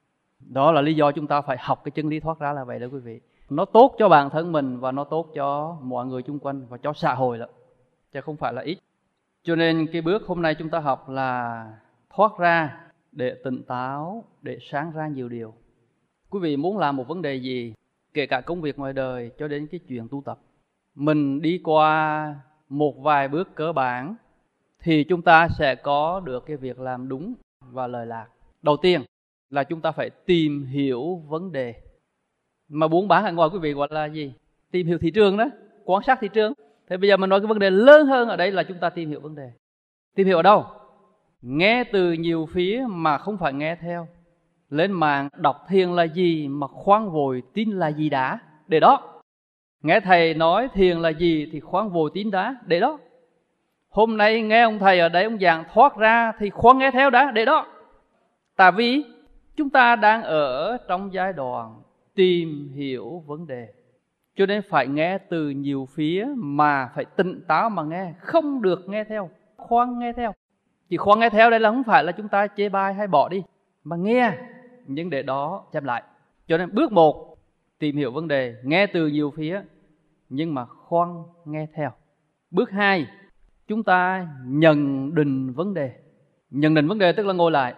Speaker 1: Đó là lý do chúng ta phải học cái chân lý thoát ra là vậy đó quý vị. Nó tốt cho bản thân mình và nó tốt cho mọi người xung quanh và cho xã hội đó, chứ không phải là ít. Cho nên cái bước hôm nay chúng ta học là thoát ra để tỉnh táo, để sáng ra nhiều điều. Quý vị muốn làm một vấn đề gì, kể cả công việc ngoài đời cho đến cái chuyện tu tập, mình đi qua một vài bước cơ bản thì chúng ta sẽ có được cái việc làm đúng và lời lạc. Đầu tiên là chúng ta phải tìm hiểu vấn đề. Mà buôn bán ở ngoài quý vị gọi là gì? Tìm hiểu thị trường đó, quan sát thị trường. Thế bây giờ mình nói cái vấn đề lớn hơn ở đây là chúng ta tìm hiểu vấn đề. Tìm hiểu ở đâu? Nghe từ nhiều phía mà không phải nghe theo. Lên mạng đọc thiền là gì mà khoan vội tin là gì đã, để đó. Nghe thầy nói thiền là gì thì khoan vội tin đã, để đó. Hôm nay nghe ông thầy ở đây ông giảng thoát ra thì khoan nghe theo đã, để đó. Tại vì chúng ta đang ở trong giai đoạn tìm hiểu vấn đề, cho nên phải nghe từ nhiều phía mà phải tỉnh táo mà nghe, không được nghe theo, khoan nghe theo. Chỉ khoan nghe theo đây là không phải là chúng ta chê bai hay bỏ đi, mà nghe, nhưng để đó xem lại. Cho nên bước 1, tìm hiểu vấn đề, nghe từ nhiều phía, nhưng mà khoan nghe theo. Bước 2, chúng ta nhận định vấn đề. Nhận định vấn đề tức là ngồi lại,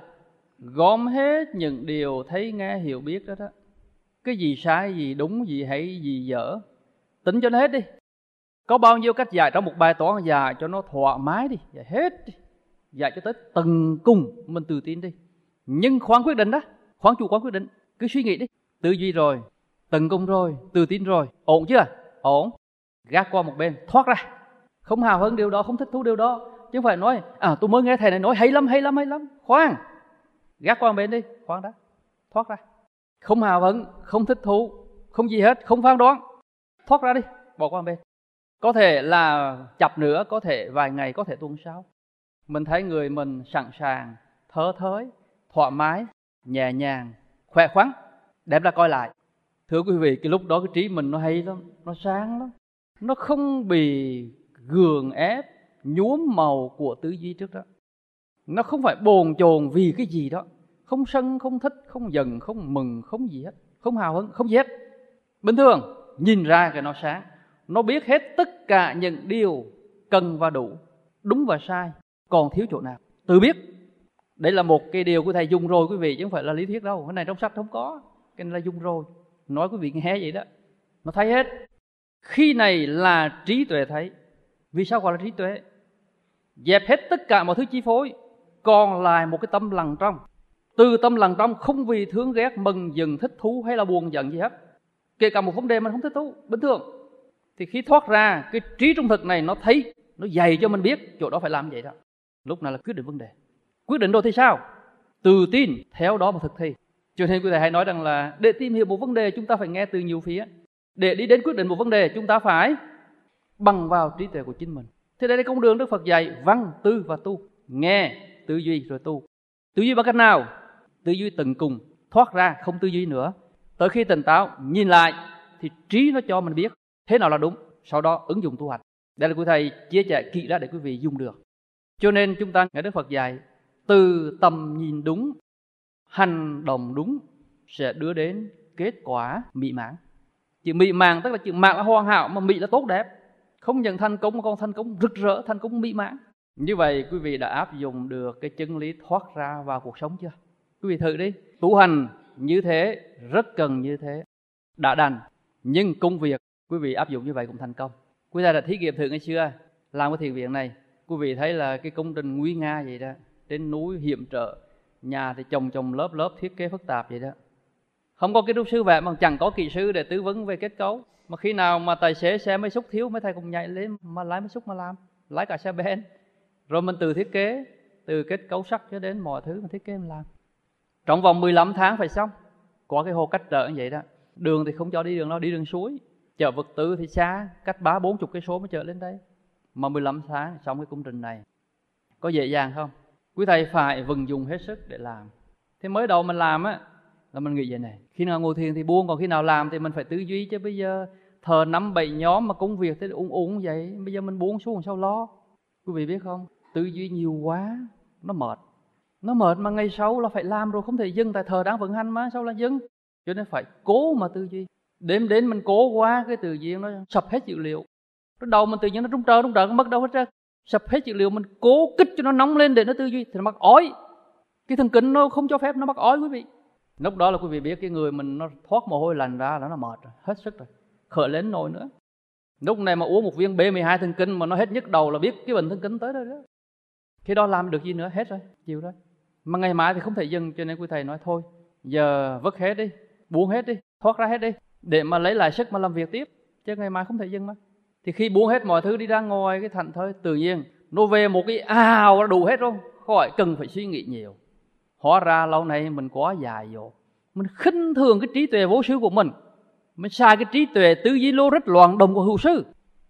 Speaker 1: gom hết những điều thấy nghe hiểu biết đó đó. Cái gì sai, gì đúng, gì hay, gì dở, tính cho nó hết đi. Có bao nhiêu cách dạy trong một bài toán, dạy cho nó thoải mái đi, dạy hết đi. Dạy cho tới từng cùng, mình tự tin đi. Nhưng khoan quyết định đó, khoan chủ quan quyết định. Cứ suy nghĩ đi, tư duy rồi, từng cùng rồi, tự tin rồi, ổn chưa? Ổn. Gác qua một bên, thoát ra. Không hào hứng điều đó, không thích thú điều đó. Chứ không phải nói, tôi mới nghe thầy này nói hay lắm, hay lắm, hay lắm. Khoan, gác qua một bên đi, khoan đã, thoát ra. Không hào hứng, không thích thú, không gì hết, không phán đoán, thoát ra đi, bỏ qua một bên. Có thể là chập nữa, có thể vài ngày, có thể tuần sau. Mình thấy người mình sẵn sàng, thớ thới, thoải mái, nhẹ nhàng, khỏe khoắn, đem ra coi lại. Thưa quý vị, cái lúc đó cái trí mình nó hay lắm, nó sáng lắm. Nó không bị gượng ép, nhuốm màu của tư duy trước đó. Nó không phải bồn chồn vì cái gì đó. Không sân, không thích, không giận, không mừng, không gì hết. Không hào hứng, không gì hết. Bình thường, nhìn ra cái nó sáng. Nó biết hết tất cả những điều cần và đủ, đúng và sai, còn thiếu chỗ nào. Tự biết. Đây là một cái điều của thầy dùng rồi quý vị, chứ không phải là lý thuyết đâu. Cái này trong sách không có. Cái này là dùng rồi. Nói quý vị nghe vậy đó. Nó thấy hết. Khi này là trí tuệ thấy. Vì sao gọi là trí tuệ? Dẹp hết tất cả mọi thứ chi phối, còn lại một cái tâm lặng trong. Từ tâm lặng trong không vì thương ghét, mừng giận, thích thú hay là buồn giận gì hết. Kể cả một vấn đề mình không thích thú, bình thường, thì khi thoát ra, cái trí trung thực này nó thấy, nó dạy cho mình biết chỗ đó phải làm vậy đó. Lúc này là quyết định vấn đề. Quyết định rồi thì sao? Tự tin, theo đó mà thực thi. Cho nên quý thầy hay nói rằng là để tìm hiểu một vấn đề chúng ta phải nghe từ nhiều phía. Để đi đến quyết định một vấn đề chúng ta phải bằng vào trí tuệ của chính mình. Thế đây là con đường Đức Phật dạy văn, tư và tu. Nghe, tư duy rồi tu. Tư duy bằng cách nào? Tư duy từng cùng, thoát ra, không tư duy nữa. Tới khi tỉnh táo, nhìn lại thì trí nó cho mình biết thế nào là đúng. Sau đó ứng dụng tu hành. Đây là quý thầy chia sẻ kỹ ra để quý vị dùng được. Cho nên chúng ta nghe Đức Phật dạy, từ tầm nhìn đúng, hành động đúng sẽ đưa đến kết quả mỹ mãn. Chữ mỹ mãn tức là chữ mãn là hoàn hảo, mà mỹ là tốt đẹp. Không nhận thành công mà còn thành công rực rỡ, thành công mỹ mãn. Như vậy quý vị đã áp dụng được cái chân lý thoát ra vào cuộc sống chưa? Quý vị thử đi. Tu hành như thế, rất cần như thế, đã đành. Nhưng công việc quý vị áp dụng như vậy cũng thành công. Quý thầy đã thí nghiệm thử ngày xưa làm cái thiền viện này. Quý vị thấy là cái công trình nguy nga vậy đó, trên núi hiểm trở, nhà thì chồng lớp thiết kế phức tạp vậy đó. Không có kiến trúc sư vẽ mà chẳng có kỹ sư để tư vấn về kết cấu. Mà khi nào mà tài xế xe máy xúc thiếu, mấy thầy cùng nhảy lên mà lái máy xúc mà làm, lái cả xe ben. Rồi mình từ thiết kế, từ kết cấu sắt cho đến mọi thứ mình thiết kế mình làm. Trong vòng 15 tháng phải xong. Có cái hồ cách trở như vậy đó. Đường thì không cho đi đường đó, đi đường suối. Chợ vật tư thì xa, cách 30-40 cây số mới chở lên đây. Mà 15 tháng xong cái công trình này. Có dễ dàng không? Quý thầy phải vận dụng hết sức để làm. Thế mới đầu mình làm á, là mình nghĩ vậy này, khi nào ngồi thiền thì buông, còn khi nào làm thì mình phải tư duy. Chứ bây giờ thờ 5-7 nhóm mà công việc thế ung vậy, bây giờ mình buông xuống sao lo. Quý vị biết không, tư duy nhiều quá nó mệt. Nó mệt mà ngày sau là phải làm rồi, không thể dừng, tại thờ đang vận hành mà sao là dừng. Cho nên phải cố mà tư duy. Đêm đến mình cố quá, cái tư duy nó sập hết dữ liệu. Cái đầu mình tự nhiên nó rung trơ nó mất đâu hết trơn. Sập hết dữ liệu, mình cố kích cho nó nóng lên để nó tư duy thì nó mắc ói. Cái thần kinh nó không cho phép nó mắc ói quý vị. Lúc đó là quý vị biết cái người mình nó thoát mồ hôi lạnh ra là nó mệt rồi, hết sức rồi, khởi lên nổi nữa. Lúc này mà uống một viên B12 thần kinh mà nó hết nhức đầu là biết cái bệnh thần kinh tới rồi đó. Khi đó làm được gì nữa, hết rồi, chịu rồi. Mà ngày mai thì không thể dừng, cho nên quý thầy nói thôi, giờ vứt hết đi, buông hết đi, thoát ra hết đi, để mà lấy lại sức mà làm việc tiếp, chứ ngày mai không thể dừng mà. Thì khi buông hết mọi thứ đi ra ngoài cái thảnh thơi, tự nhiên nó về một cái ào đủ hết rồi, khỏi cần phải suy nghĩ nhiều. Hóa ra lâu nay mình quá dài rồi, mình khinh thường cái trí tuệ vô sư của mình xài cái trí tuệ tư duy logic loạn đồng của hữu sư.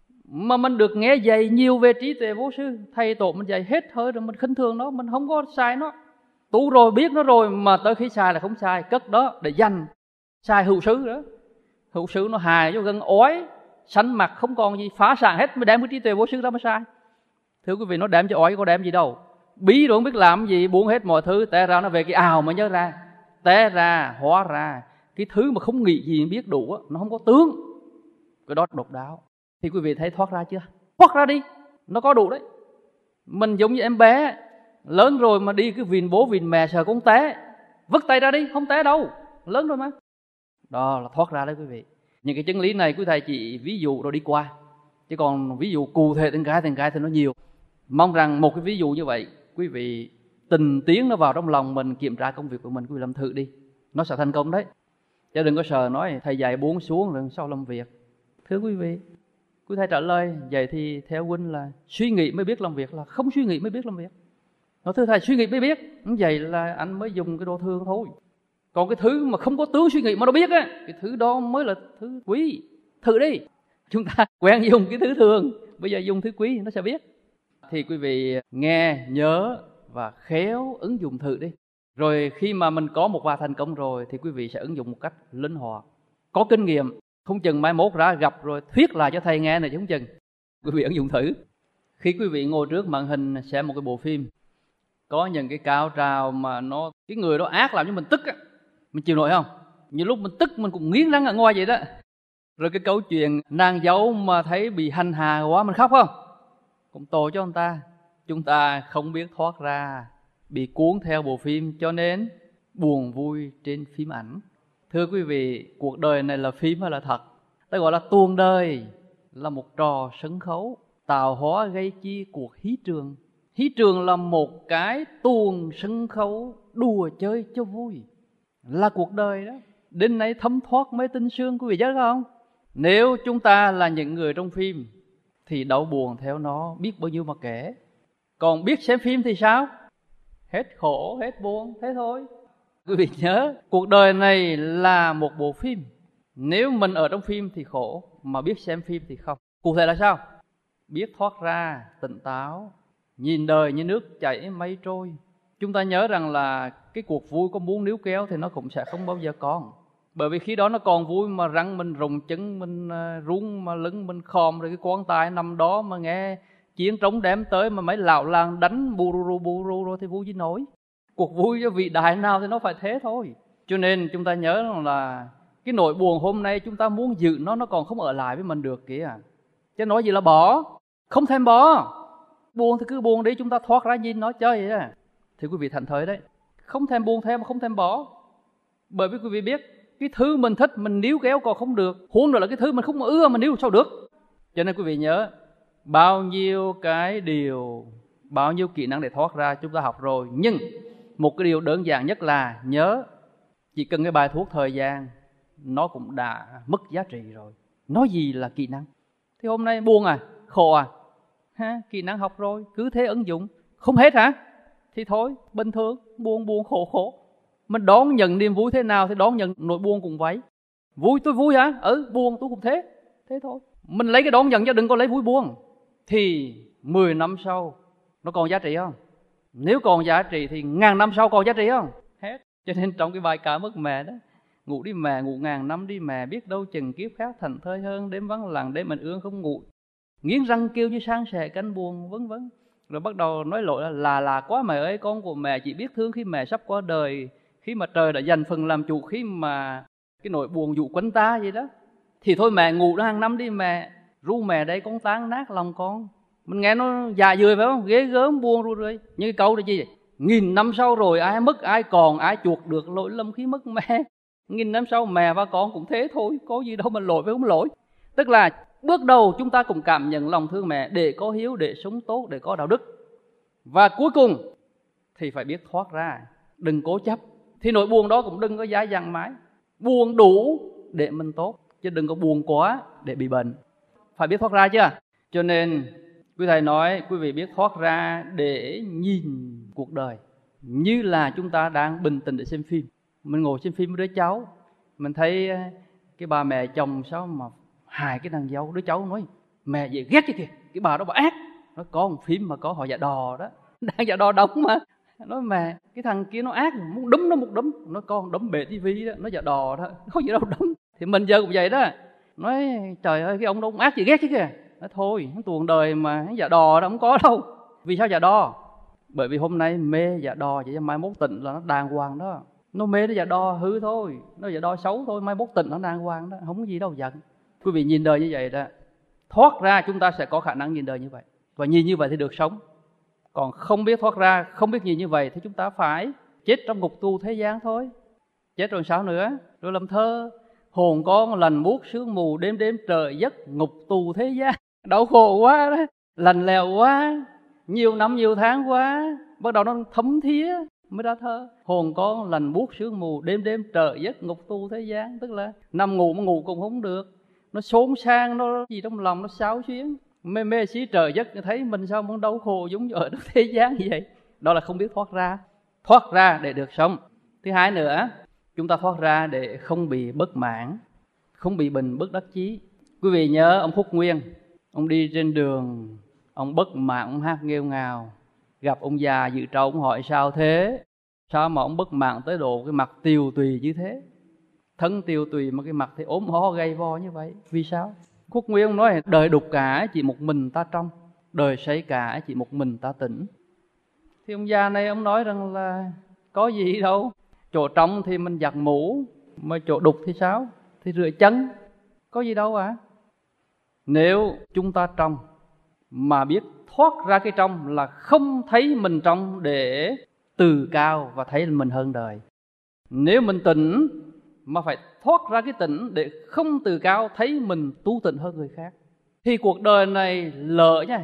Speaker 1: Mà mình được nghe dạy nhiều về trí tuệ vô sư, thầy tổ mình dạy hết hơi rồi, mình khinh thường nó, mình không có xài nó. Tu rồi biết nó rồi mà tới khi xài là không xài, cất đó để dành xài hữu sư đó. Hữu sư nó hài cho gần ói, xanh mặt không còn gì, phá sản hết mới đem cái trí tuệ vô sư ra mà xài. Thưa quý vị, nó đem cho ói có đem gì đâu. Bí rồi không biết làm gì, buông hết mọi thứ, té ra nó về cái ào mà nhớ ra. Té ra, hóa ra cái thứ mà không nghĩ gì biết đủ nó không có tướng. Cái đó độc đáo. Thì quý vị thấy thoát ra chưa? Thoát ra đi, nó có đủ đấy. Mình giống như em bé lớn rồi mà đi cứ vìn bố vìn mẹ sợ cũng té, vứt tay ra đi, không té đâu, lớn rồi mà. Đó là thoát ra đấy quý vị. Những cái chân lý này quý thầy chỉ ví dụ rồi đi qua, chứ còn ví dụ cụ thể từng cái thì nó nhiều. Mong rằng một cái ví dụ như vậy quý vị tình tiến nó vào trong lòng mình, kiểm tra công việc của mình, quý vị làm thử đi, nó sẽ thành công đấy. Chứ đừng có sợ nói thầy dạy buông xuống rồi sau làm việc. Thưa quý vị, quý thầy trả lời vậy thì theo huynh là suy nghĩ mới biết làm việc, là không suy nghĩ mới biết làm việc. Nó thưa thầy suy nghĩ mới biết, vậy là anh mới dùng cái đồ thương thôi. Còn cái thứ mà không có tướng suy nghĩ mà nó biết á, cái thứ đó mới là thứ quý. Thử đi. Chúng ta quen dùng cái thứ thường, bây giờ dùng thứ quý nó sẽ biết. Thì quý vị nghe, nhớ và khéo ứng dụng thử đi. Rồi khi mà mình có một vài thành công rồi thì quý vị sẽ ứng dụng một cách linh hoạt, có kinh nghiệm. Không chừng mai mốt ra gặp rồi thuyết lại cho thầy nghe này chứ không chừng. Quý vị ứng dụng thử. Khi quý vị ngồi trước màn hình xem một cái bộ phim, có những cái cao trào mà nó cái người đó ác làm cho mình tức á, mình chịu nổi không? Nhiều lúc mình tức mình cũng nghiến răng ở ngoài vậy đó. Rồi cái câu chuyện nàng dâu mà thấy bị hành hạ quá mình khóc không? Cũng tội cho người ta. Chúng ta không biết thoát ra, bị cuốn theo bộ phim cho nên buồn vui trên phim ảnh. Thưa quý vị, cuộc đời này là phim hay là thật? Ta gọi là tuồng đời, là một trò sân khấu, tạo hóa gây chi cuộc hí trường. Hí trường là một cái tuồng sân khấu đùa chơi cho vui, là cuộc đời đó. Đến nay thấm thoát mấy tinh xương, quý vị nhớ không? Nếu chúng ta là những người trong phim thì đau buồn theo nó biết bao nhiêu mà kể. Còn biết xem phim thì sao? Hết khổ, hết buồn, thế thôi. Quý vị nhớ, cuộc đời này là một bộ phim. Nếu mình ở trong phim thì khổ, mà biết xem phim thì không. Cụ thể là sao? Biết thoát ra, tỉnh táo, nhìn đời như nước chảy mây trôi. Chúng ta nhớ rằng là cái cuộc vui có muốn níu kéo thì nó cũng sẽ không bao giờ còn. Bởi vì khi đó nó còn vui mà răng mình rùng chân, mình rung mà lưng mình khòm, rồi cái quan tài nằm đó mà nghe chiến trống đem tới mà mấy lão làng đánh bù rù rồi thì vui gì nổi. Cuộc vui cho vị đại nào thì nó phải thế thôi. Cho nên chúng ta nhớ rằng là cái nỗi buồn hôm nay chúng ta muốn giữ nó còn không ở lại với mình được kìa. Chứ nói gì là bỏ, không thèm bỏ. Buồn thì cứ buồn đi, chúng ta thoát ra nhìn nó chơi vậy đó. Thì quý vị thành thơi đấy, không thèm buồn theo mà không thèm bỏ. Bởi vì quý vị biết, cái thứ mình thích mình níu kéo còn không được, huống nữa là cái thứ mình không ưa mình níu sao được. Cho nên quý vị nhớ, bao nhiêu cái điều, bao nhiêu kỹ năng để thoát ra chúng ta học rồi. Nhưng một cái điều đơn giản nhất là nhớ, chỉ cần cái bài thuốc thời gian nó cũng đã mất giá trị rồi. Nói gì là kỹ năng? Thì hôm nay buồn à, khổ à, kỹ năng học rồi, cứ thế ứng dụng. Không hết hả? Thì thôi, bình thường, buồn khổ khổ. Mình đón nhận niềm vui thế nào thì đón nhận nỗi buồn cũng vậy. Vui tôi vui hả? Buồn tôi cũng thế. Thế thôi. Mình lấy cái đón nhận chứ đừng có lấy vui buồn. Thì 10 năm sau nó còn giá trị không? Nếu còn giá trị thì 1000 năm sau còn giá trị không? Hết. Cho nên trong cái bài ca mất mẹ đó, ngủ đi mẹ, ngủ 1000 năm đi mẹ, biết đâu chừng kiếp khác thành thơi hơn, đêm vắng lặng đêm mình ương không ngủ, nghiến răng kêu như sang sẻ cánh buồn, vân vân. Rồi bắt đầu nói lỗi là quá mẹ ơi, con của mẹ chỉ biết thương khi mẹ sắp qua đời, khi mà trời đã dành phần làm chủ, khi mà cái nỗi buồn dụ quấn ta vậy đó. Thì thôi mẹ ngủ đó hàng năm đi mẹ, ru mẹ đây con tan nát lòng con. Mình nghe nó già dười phải không? Ghê gớm buồn ru rượi. Nhưng cái câu là gì vậy? 1000 năm sau rồi ai mất ai còn, ai chuộc được lỗi lầm khi mất mẹ. 1000 năm sau mẹ và con cũng thế thôi, có gì đâu mà lỗi với không lỗi. Tức là bước đầu chúng ta cũng cảm nhận lòng thương mẹ để có hiếu, để sống tốt, để có đạo đức. Và cuối cùng thì phải biết thoát ra, đừng cố chấp. Thì nỗi buồn đó cũng đừng có dai dẳng mãi. Buồn đủ để mình tốt, chứ đừng có buồn quá để bị bệnh. Phải biết thoát ra chưa? Cho nên quý thầy nói quý vị biết thoát ra để nhìn cuộc đời như là chúng ta đang bình tĩnh để xem phim. Mình ngồi xem phim với đứa cháu, mình thấy cái bà mẹ chồng sao mà hài cái nàng dâu. Đứa cháu nói mẹ vậy ghét chứ kìa, cái bà đó bà ác. Nó có một phim mà có họ dạ đò đó, đang dạ đò đóng mà. Nói mẹ cái thằng kia nó ác, muốn đấm nó một đấm. Nó con đấm bể tivi đó, nó dạ đò đó, có gì đâu đấm. Thì mình giờ cũng vậy đó. Nói trời ơi cái ông đó ông ác gì ghét chứ kìa. Nói thôi tuồng đời mà dạ đò đó không có đâu. Vì sao dạ đò? Bởi vì hôm nay mê dạ đò vậy mai mốt tịnh là nó đàng hoàng đó. Nó mê nó dạ đò hư thôi, nó dạ đò xấu thôi, mai mốt tịnh nó đàng hoàng đó, không có gì đâu giận. Quý vị nhìn đời như vậy đó, thoát ra chúng ta sẽ có khả năng nhìn đời như vậy. Và nhìn như vậy thì được sống. Còn không biết thoát ra, không biết nhìn như vậy thì chúng ta phải chết trong ngục tù thế gian thôi. Chết rồi sao nữa? Rồi làm thơ hồn con lành buốt sương mù, đêm đêm trời giấc ngục tù thế gian. Đau khổ quá đó, lành lèo quá, nhiều năm nhiều tháng quá. Bắt đầu nó thấm thía mới ra thơ. Hồn con lành buốt sương mù, đêm đêm trời giấc ngục tù thế gian. Tức là nằm ngủ mà ngủ cũng không được, nó xốn sang, nó gì trong lòng nó xáo xuyến. Mê mê xí trời giấc thấy mình sao muốn đau khổ giống như ở thế gian như vậy. Đó là không biết thoát ra. Thoát ra để được sống. Thứ hai nữa, chúng ta thoát ra để không bị bất mãn, không bị bình bất đắc chí. Quý vị nhớ ông Phúc Nguyên, ông đi trên đường, ông bất mãn, ông hát nghêu ngào. Gặp ông già dự trầu, ông hỏi sao thế? Sao mà ông bất mãn tới độ cái mặt tiều tùy như thế? Thân tiều tùy mà cái mặt thì ốm ho gầy vo như vậy. Vì sao? Phúc Nguyên ông nói đời đục cả chỉ một mình ta trong, đời say cả chỉ một mình ta tỉnh. Thì ông già này ông nói rằng là có gì đâu, chỗ trong thì mình giặt mũ, mà chỗ đục thì sao? Thì rửa chân, có gì đâu à? Nếu chúng ta trong mà biết thoát ra cái trong là không thấy mình trong để từ cao và thấy mình hơn đời. Nếu mình tỉnh mà phải thoát ra cái tỉnh để không từ cao thấy mình tu tịnh hơn người khác, thì cuộc đời này lỡ nha,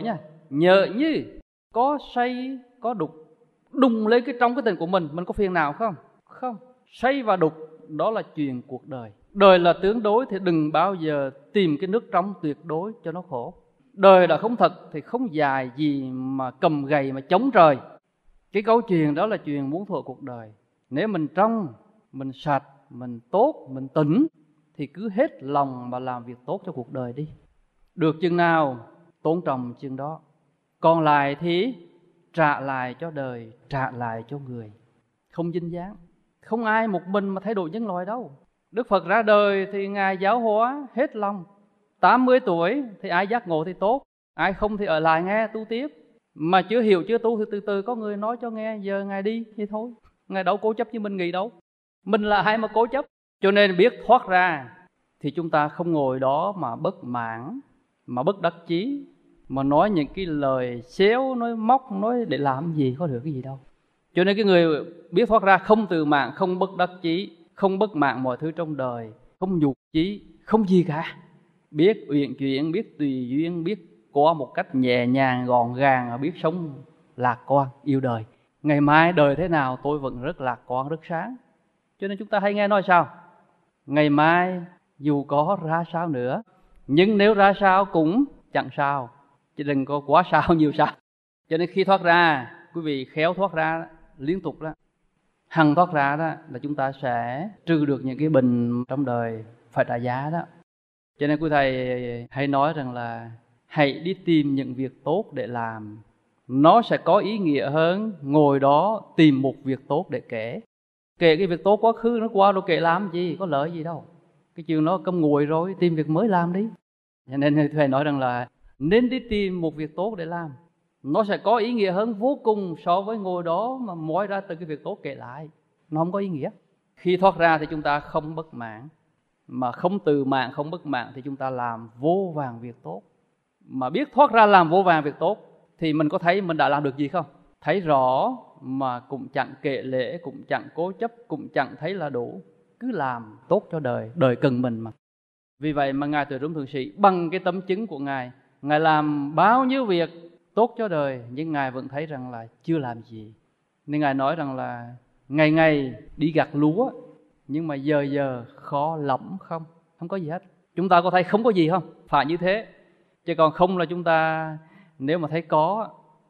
Speaker 1: nhờ như có say có đục, đùng lên cái trong cái tình của mình có phiền nào không? Không. Say và đục đó là chuyện cuộc đời. Đời là tương đối thì đừng bao giờ tìm cái nước trong tuyệt đối cho nó khổ. Đời là không thật thì không dài gì mà cầm gậy mà chống trời. Cái câu chuyện đó là chuyện muốn thua cuộc đời. Nếu mình trong, mình sạch, mình tốt, mình tỉnh thì cứ hết lòng mà làm việc tốt cho cuộc đời đi. Được chừng nào tôn trọng chừng đó. Còn lại thì trả lại cho đời, trả lại cho người. Không dinh dáng. Không ai một mình mà thay đổi nhân loại đâu. Đức Phật ra đời thì Ngài giáo hóa hết lòng. 80 tuổi thì ai giác ngộ thì tốt, ai không thì ở lại nghe tu tiếp. Mà chưa hiểu chưa tu thì từ từ có người nói cho nghe. Giờ Ngài đi thì thôi. Ngài đâu cố chấp như mình nghĩ đâu. Mình là ai mà cố chấp. Cho nên biết thoát ra thì chúng ta không ngồi đó mà bất mãn, mà bất đắc chí, mà nói những cái lời xéo, nói móc, nói để làm gì, có được cái gì đâu. Cho nên cái người biết thoát ra không từ mạn, không bất đắc chí, không bất mãn mọi thứ trong đời, không nhục chí, không gì cả. Biết uyển chuyển, biết tùy duyên, biết qua một cách nhẹ nhàng, gọn gàng, biết sống lạc quan, yêu đời. Ngày mai đời thế nào tôi vẫn rất lạc quan, rất sáng. Cho nên chúng ta hay nghe nói sao? Ngày mai dù có ra sao nữa. Nhưng nếu ra sao cũng chẳng sao, chứ đừng có quá sao nhiều sao. Cho nên khi thoát ra, quý vị khéo thoát ra liên tục đó, hằng thoát ra đó, là chúng ta sẽ trừ được những cái bệnh trong đời phải trả giá đó. Cho nên quý thầy hay nói rằng là hãy đi tìm những việc tốt để làm. Nó sẽ có ý nghĩa hơn ngồi đó tìm một việc tốt để kể. Kể cái việc tốt quá khứ nó qua rồi kể làm gì, có lợi gì đâu. Cái chuyện nó câm nguội rồi, tìm việc mới làm đi. Cho nên thầy nói rằng là nên đi tìm một việc tốt để làm. Nó sẽ có ý nghĩa hơn vô cùng so với ngồi đó mà moi ra từ cái việc tốt kể lại. Nó không có ý nghĩa. Khi thoát ra thì chúng ta không bất mãn. Mà không từ mãn, không bất mãn thì chúng ta làm vô vàn việc tốt. Mà biết thoát ra làm vô vàn việc tốt thì mình có thấy mình đã làm được gì không? Thấy rõ mà cũng chẳng kệ lễ, cũng chẳng cố chấp, cũng chẳng thấy là đủ. Cứ làm tốt cho đời, đời cần mình mà. Vì vậy mà Ngài Tuệ Trung Thượng Sĩ bằng cái tấm chứng của Ngài làm bao nhiêu việc tốt cho đời, nhưng Ngài vẫn thấy rằng là chưa làm gì. Nên Ngài nói rằng là ngày ngày đi gặt lúa, nhưng mà giờ giờ khó lắm không có gì hết. Chúng ta có thấy không có gì không? Phải như thế. Chứ còn không là chúng ta nếu mà thấy có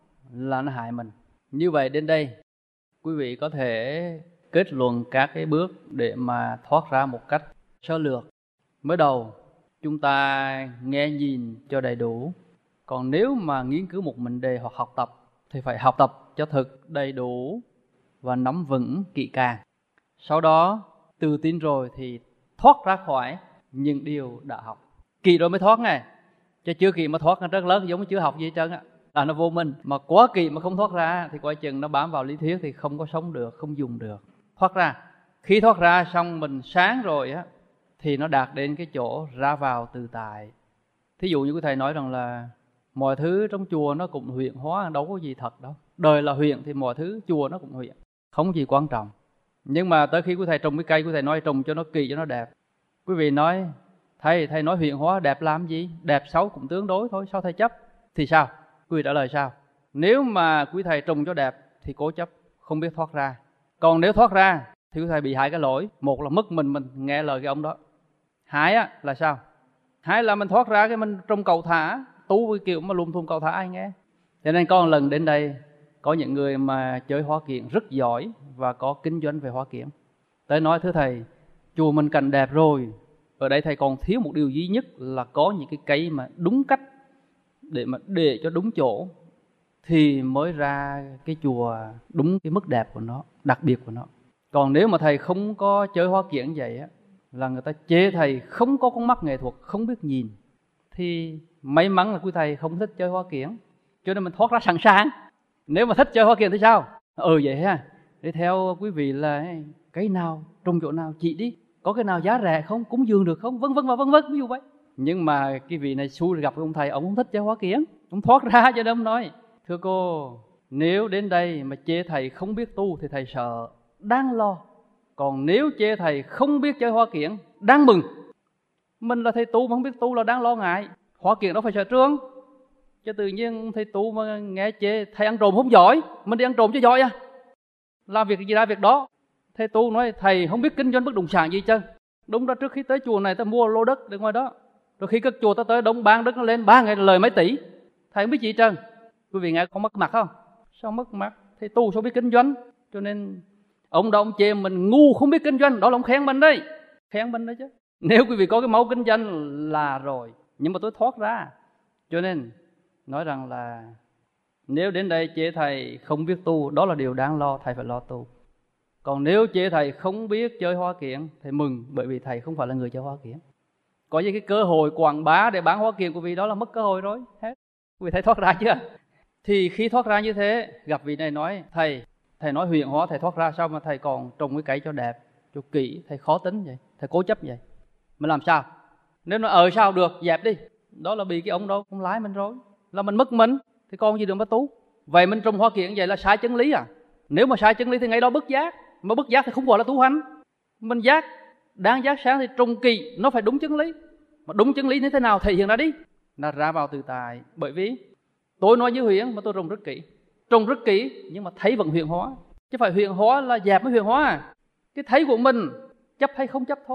Speaker 1: là nó hại mình. Như vậy đến đây quý vị có thể kết luận các cái bước để mà thoát ra một cách sơ lược. Mới đầu chúng ta nghe nhìn cho đầy đủ. Còn nếu mà nghiên cứu một mệnh đề hoặc học tập thì phải học tập cho thật đầy đủ và nắm vững kỹ càng. Sau đó tự tin rồi thì thoát ra khỏi những điều đã học. Kỹ rồi mới thoát ngay. Chứ chưa kỹ mà thoát rất lớn giống như chưa học gì hết trơn á. Là nó vô minh. Mà quá kỹ mà không thoát ra thì coi chừng nó bám vào lý thuyết thì không có sống được, không dùng được. Thoát ra. Khi thoát ra xong mình sáng rồi á thì nó đạt đến cái chỗ ra vào tự tại. Thí dụ như quý thầy nói rằng là mọi thứ trong chùa nó cũng huyện hóa, đâu có gì thật đâu. Đời là huyện thì mọi thứ chùa nó cũng huyện, không gì quan trọng. Nhưng mà tới khi quý thầy trồng cái cây, quý thầy nói trồng cho nó kỳ, cho nó đẹp. Quý vị nói thầy nói huyện hóa đẹp làm gì? Đẹp xấu cũng tương đối thôi, sao thầy chấp? Thì sao? Quý vị trả lời sao? Nếu mà quý thầy trồng cho đẹp thì cố chấp, không biết thoát ra. Còn nếu thoát ra thì quý thầy bị hai cái lỗi. Một là mất mình nghe lời cái ông đó. Hai á là sao? Hai là mình thoát ra cái mình trông cầu thả, tu cái kiểu mà lùm thùng cầu thả ai nghe. Cho nên có một lần đến đây có những người mà chơi hoa kiển rất giỏi và có kinh doanh về hoa kiển. Tới nói thưa thầy, chùa mình cảnh đẹp rồi, ở đây thầy còn thiếu một điều duy nhất là có những cái cây mà đúng cách để cho đúng chỗ thì mới ra cái chùa đúng cái mức đẹp của nó, đặc biệt của nó. Còn nếu mà thầy không có chơi hoa kiển vậy á, là người ta chê thầy không có con mắt nghệ thuật, không biết nhìn. Thì may mắn là quý thầy không thích chơi hoa kiển, cho nên mình thoát ra sẵn sàng. Nếu mà thích chơi hoa kiển thì sao? Vậy ha. Để theo quý vị là cái nào, trồng chỗ nào chị đi, có cái nào giá rẻ không, cúng dường được không, vân vân và vân vân, ví dụ vậy. Nhưng mà cái vị này xui gặp ông thầy, ông không thích chơi hoa kiển, ông thoát ra cho nên ông nói: thưa cô, nếu đến đây mà chê thầy không biết tu thì thầy sợ, đáng lo. Còn nếu chê thầy không biết chơi hoa kiển, đáng mừng. Mình là thầy tu mà không biết tu là đáng lo ngại. Hoa kiển đâu phải sợ trương. Chứ tự nhiên thầy tu mà nghe chê thầy ăn trộm không giỏi, mình đi ăn trộm chứ giỏi à? Làm việc gì ra việc đó. Thầy tu nói thầy không biết kinh doanh bất động sản gì chứ. Đúng ra trước khi tới chùa này ta mua lô đất ở ngoài đó, rồi khi cất chùa ta tới đông bán đất nó lên 3 ngày lời mấy tỷ. Thầy không biết gì trơn. Quý vị nghe có mất mặt không? Sao mất mặt? Thầy tu sao biết kinh doanh? Cho nên ông đó ông chê mình ngu không biết kinh doanh, đó là ông khen mình đấy. Khen mình đấy chứ. Nếu quý vị có cái máu kinh doanh là rồi. Nhưng mà tôi thoát ra. Cho nên nói rằng là nếu đến đây chê thầy không biết tu, đó là điều đáng lo, thầy phải lo tu. Còn nếu chê thầy không biết chơi hoa kiển, thầy mừng, bởi vì thầy không phải là người chơi hoa kiển. Có những cái cơ hội quảng bá để bán hoa kiển của vị đó là mất cơ hội rồi. Hết. Quý vị thấy thoát ra chưa? Thì khi thoát ra như thế, gặp vị này nói: thầy nói huyện hóa, thầy thoát ra sao mà thầy còn trồng cái cây cho đẹp, cho kỹ, thầy khó tính vậy, thầy cố chấp vậy. Mình làm sao? Nếu nó sao được, dẹp đi. Đó là bị cái ông đó không lái mình rồi, là mình mất mình, thì còn gì được mà tu. Vậy mình trồng hoa kiển vậy là sai chân lý à? Nếu mà sai chân lý thì ngay đó bất giác. Mà bất giác thì không gọi là tu hành. Mình giác, đang giác sáng thì trồng kỳ, nó phải đúng chân lý. Mà đúng chân lý như thế nào thể hiện ra đi, là ra vào tự tại. Bởi vì tôi nói như huyện mà tôi trồng rất kỹ. Trồng rất kỹ nhưng mà thấy vẫn huyện hóa. Chứ phải huyện hóa là dẹp mới huyện hóa à. Cái thấy của mình chấp hay không chấp thôi.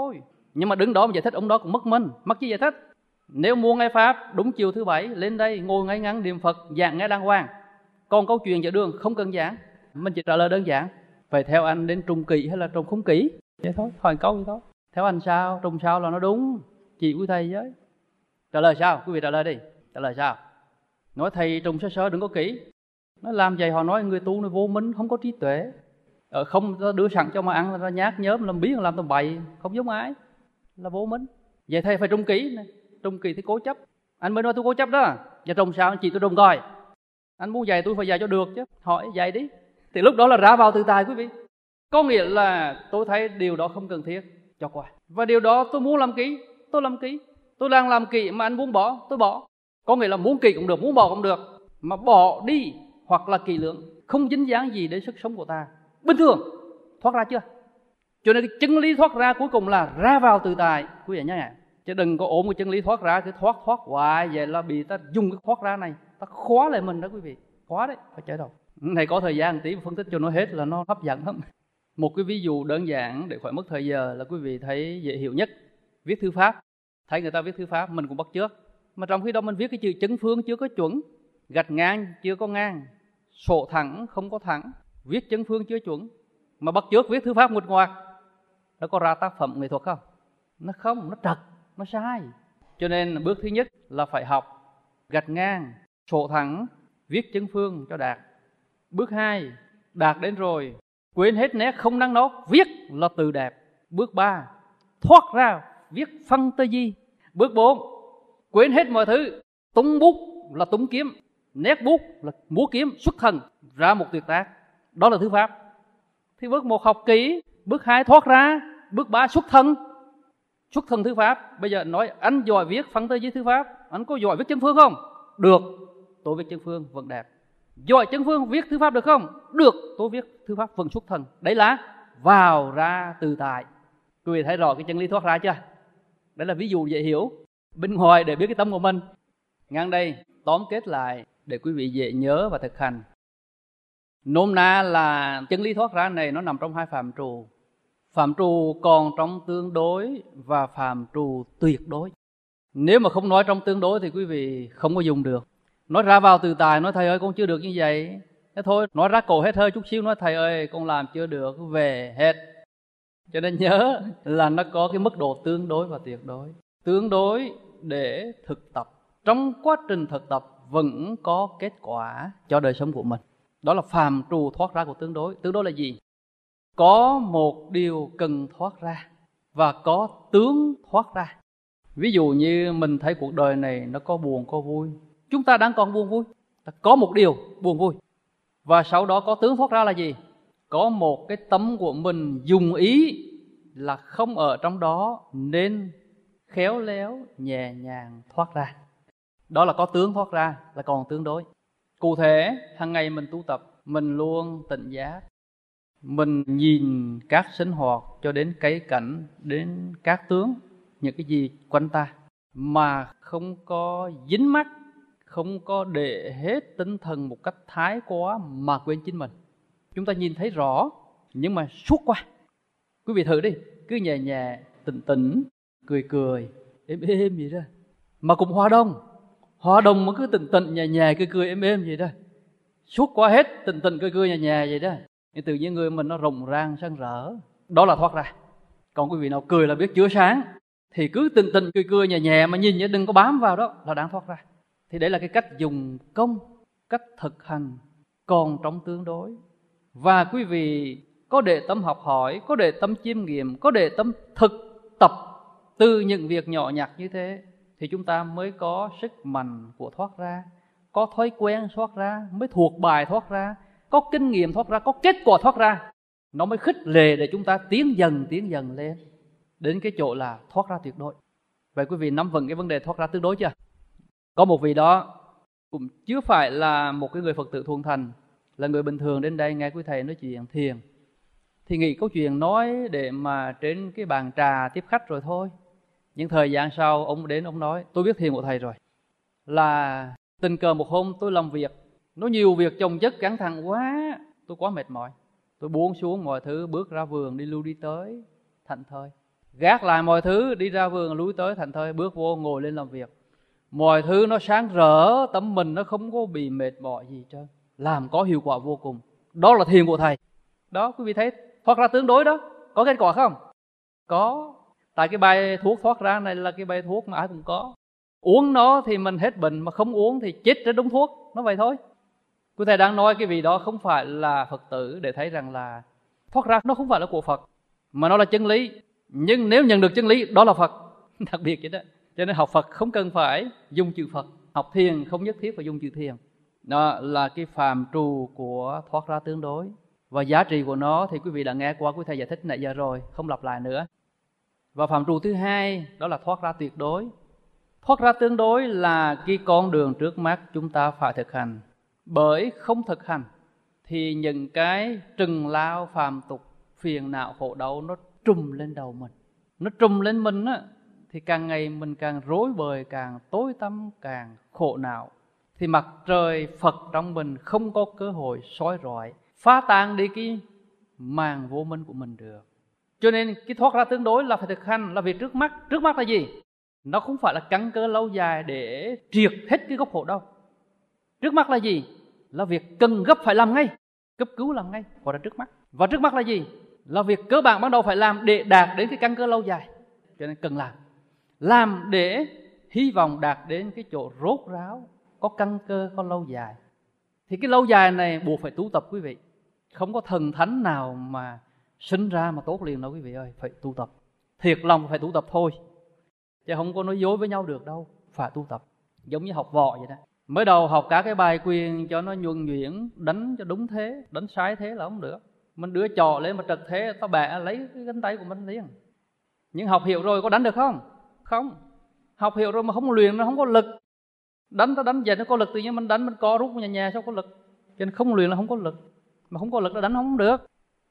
Speaker 1: Nhưng mà đứng đó mà giải thích ông đó cũng mất chi giải thích. Nếu muốn nghe Pháp đúng chiều thứ Bảy lên đây ngồi ngay ngắn niệm Phật giảng nghe đàng hoàng. Còn câu chuyện giữa đường không cần giảng, mình chỉ trả lời đơn giản. Vậy theo anh đến trùng kỵ hay là trùng không kỹ? Vậy thôi, hỏi câu vậy thôi. Theo anh sao, trùng sao là nó đúng? Chỉ quý thầy với. Trả lời sao? Quý vị trả lời đi. Trả lời sao? Nói thầy trùng sơ đừng có kỹ. Nó làm vậy họ nói người tu nó vô minh, không có trí tuệ. Không đưa sẵn cho mà ăn là nhát nhớm, làm biến làm tầm bậy, không giống ai, là vô minh. Vậy thầy phải trùng kỹ này. Trùng kỹ thì cố chấp. Anh mới nói tôi cố chấp đó. Và trùng sao anh chị tôi trùng coi. Anh muốn dạy tôi phải dạy cho được chứ. Hỏi dạy đi. Thì lúc đó là ra vào tự tại quý vị. Có nghĩa là tôi thấy điều đó không cần thiết, cho qua. Và điều đó tôi muốn làm kỹ, tôi làm kỹ. Tôi đang làm kỹ mà anh muốn bỏ, tôi bỏ. Có nghĩa là muốn kỹ cũng được, muốn bỏ cũng được. Mà bỏ đi hoặc là kỹ lưỡng, không dính dáng gì đến sức sống của ta. Bình thường, thoát ra chưa? Cho nên cái chân lý thoát ra cuối cùng là ra vào tự tại. Quý vị nhớ nhé. Chứ đừng có ôm cái chân lý thoát ra, cứ thoát hoài. Vậy là bị ta dùng cái thoát ra này, ta khóa lại mình đó quý vị. Khóa đấy, phải chạy đâu. Này có thời gian một tí phân tích cho nó hết là nó hấp dẫn lắm. Một cái ví dụ đơn giản để khỏi mất thời giờ là quý vị thấy dễ hiểu nhất. Viết thư pháp. Thấy người ta viết thư pháp, mình cũng bắt chước. Mà trong khi đó mình viết cái chữ chấn phương chưa có chuẩn, gạch ngang chưa có ngang, sổ thẳng không có thẳng, viết chấn phương chưa chuẩn. Mà bắt chước viết thư pháp nguệch ngoạc, nó có ra tác phẩm nghệ thuật không? Nó không, nó trật, nó sai. Cho nên bước thứ nhất là phải học gạch ngang, sổ thẳng, viết chấn phương cho đạt. Bước 2, đạt đến rồi, quên hết nét không năng nốt, viết là từ đẹp. Bước 3, thoát ra, viết phân tơ di. Bước 4, quên hết mọi thứ, túng bút là túng kiếm, nét bút là múa kiếm, xuất thần ra một tuyệt tác. Đó là thư pháp. Thì bước 1 học kỹ, bước 2 thoát ra, bước 3 xuất thân thư pháp. Bây giờ nói anh giỏi viết phân tơ di thư pháp, anh có giỏi viết chân phương không? Được, tôi viết chân phương vẫn đẹp. Giỏi chân phương viết thư pháp được không? Được, tôi viết thư pháp vẫn xuất thần. Đấy là vào ra tự tại. Quý vị thấy rõ cái chân lý thoát ra chưa? Đấy là ví dụ dễ hiểu bên ngoài để biết cái tâm của mình. Ngang đây tóm kết lại để quý vị dễ nhớ và thực hành. Nôm na là chân lý thoát ra này nó nằm trong hai phạm trù. Phạm trù còn trong tương đối và phạm trù tuyệt đối. Nếu mà không nói trong tương đối thì quý vị không có dùng được. Nói ra vào tự tại, nói thầy ơi con chưa được như vậy. Thế thôi, nói ra cổ hết hơi chút xíu, nói thầy ơi con làm chưa được, về hết. Cho nên nhớ là nó có cái mức độ tương đối và tuyệt đối. Tương đối để thực tập. Trong quá trình thực tập vẫn có kết quả cho đời sống của mình. Đó là phạm trù thoát ra của tương đối. Tương đối là gì? Có một điều cần thoát ra và có tướng thoát ra. Ví dụ như mình thấy cuộc đời này nó có buồn có vui. Chúng ta đang còn buồn vui, có một điều buồn vui. Và sau đó có tướng thoát ra là gì? Có một cái tâm của mình dùng ý là không ở trong đó nên khéo léo nhẹ nhàng thoát ra. Đó là có tướng thoát ra, là còn tương đối. Cụ thể, hàng ngày mình tu tập, mình luôn tỉnh giác. Mình nhìn các sinh hoạt cho đến cây cảnh, đến các tướng, những cái gì quanh ta, mà không có dính mắc, không có để hết tinh thần một cách thái quá mà quên chính mình. Chúng ta nhìn thấy rõ, nhưng mà suốt qua. Quý vị thử đi, cứ nhẹ nhẹ, tỉnh tỉnh, cười cười, êm êm vậy đó. Mà cũng hòa đồng mà cứ tỉnh tỉnh, nhẹ nhẹ, cười cười, êm êm vậy đó. Suốt qua hết, tỉnh tỉnh, cười cười, nhẹ nhẹ vậy đó. Thì tự nhiên người mình nó rộng ràng, sáng rỡ. Đó là thoát ra. Còn quý vị nào cười là biết chữa sáng, thì cứ tỉnh tỉnh, cười cười, nhẹ nhẹ mà nhìn nhé, đừng có bám vào đó, là đang thoát ra. Thì đấy là cái cách dùng công, cách thực hành còn trong tương đối. Và quý vị có để tâm học hỏi, có để tâm chiêm nghiệm, có để tâm thực tập từ những việc nhỏ nhặt như thế, thì chúng ta mới có sức mạnh của thoát ra, có thói quen thoát ra, mới thuộc bài thoát ra, có kinh nghiệm thoát ra, có kết quả thoát ra. Nó mới khích lệ để chúng ta tiến dần lên đến cái chỗ là thoát ra tuyệt đối. Vậy quý vị nắm vững cái vấn đề thoát ra tương đối chưa? Có một vị đó cũng chưa phải là một cái người Phật tử thuần thành, là người bình thường đến đây nghe quý thầy nói chuyện thiền, thì nghĩ câu chuyện nói để mà trên cái bàn trà tiếp khách rồi thôi. Nhưng thời gian sau ông đến ông nói tôi biết thiền của thầy rồi. Là tình cờ một hôm tôi làm việc, nó nhiều việc chồng chất căng thẳng quá, tôi quá mệt mỏi. Tôi buông xuống mọi thứ, bước ra vườn đi lưu đi tới, thảnh thơi. Gác lại mọi thứ, đi ra vườn lui tới Thành Thơi, bước vô ngồi lên làm việc. Mọi thứ nó sáng rỡ, tâm mình nó không có bị mệt mỏi gì trơn, làm có hiệu quả vô cùng. Đó là thiền của thầy. Đó, quý vị thấy thoát ra tương đối đó, có kết quả không? Có. Tại cái bài thuốc thoát ra này là cái bài thuốc mà ai cũng có. Uống nó thì mình hết bệnh, mà không uống thì chết trên đúng thuốc. Nó vậy thôi. Quý thầy đang nói cái vị đó không phải là Phật tử, để thấy rằng là thoát ra nó không phải là của Phật, mà nó là chân lý. Nhưng nếu nhận được chân lý, đó là Phật. Đặc biệt vậy đó. Cho nên học Phật không cần phải dùng chữ Phật, học thiền không nhất thiết phải dùng chữ thiền. Đó là cái phạm trù của thoát ra tương đối. Và giá trị của nó thì quý vị đã nghe qua quý thầy giải thích nãy giờ rồi, không lặp lại nữa. Và phạm trù thứ hai đó là thoát ra tuyệt đối. Thoát ra tương đối là cái con đường trước mắt chúng ta phải thực hành. Bởi không thực hành thì những cái trừng lao phàm tục, phiền não khổ đau nó trùm lên đầu mình. Nó trùm lên mình á, thì càng ngày mình càng rối bời, càng tối tăm, càng khổ não. Thì mặt trời Phật trong mình không có cơ hội soi rọi, phá tan đi cái màn vô minh của mình được. Cho nên cái thoát ra tương đối là phải thực hành, là việc trước mắt. Trước mắt là gì? Nó không phải là căn cơ lâu dài để triệt hết cái gốc khổ đâu. Trước mắt là gì? Là việc cần gấp phải làm ngay, cấp cứu làm ngay, gọi là trước mắt. Và trước mắt là gì? Là việc cơ bản ban đầu phải làm để đạt đến cái căn cơ lâu dài. Cho nên cần làm để hy vọng đạt đến cái chỗ rốt ráo, có căn cơ, có lâu dài. Thì cái lâu dài này buộc phải tu tập quý vị. Không có thần thánh nào mà sinh ra mà tốt liền đâu quý vị ơi. Phải tu tập, thiệt lòng phải tu tập thôi, chứ không có nói dối với nhau được đâu. Phải tu tập, giống như học võ vậy đó. Mới đầu học cả cái bài quyền cho nó nhuần nhuyễn, đánh cho đúng thế, đánh sai thế là không được. Mình đưa trò lên mà trật thế, tao bẻ lấy cái cánh tay của mình liền. Nhưng học hiểu rồi có đánh được không? Không. Học hiểu rồi mà không luyện nó không có lực. Đánh ta đánh về nó có lực, tự nhiên mình đánh mình co rút nhà nhà sao có lực. Cho nên không luyện là không có lực. Mà không có lực là đánh không được.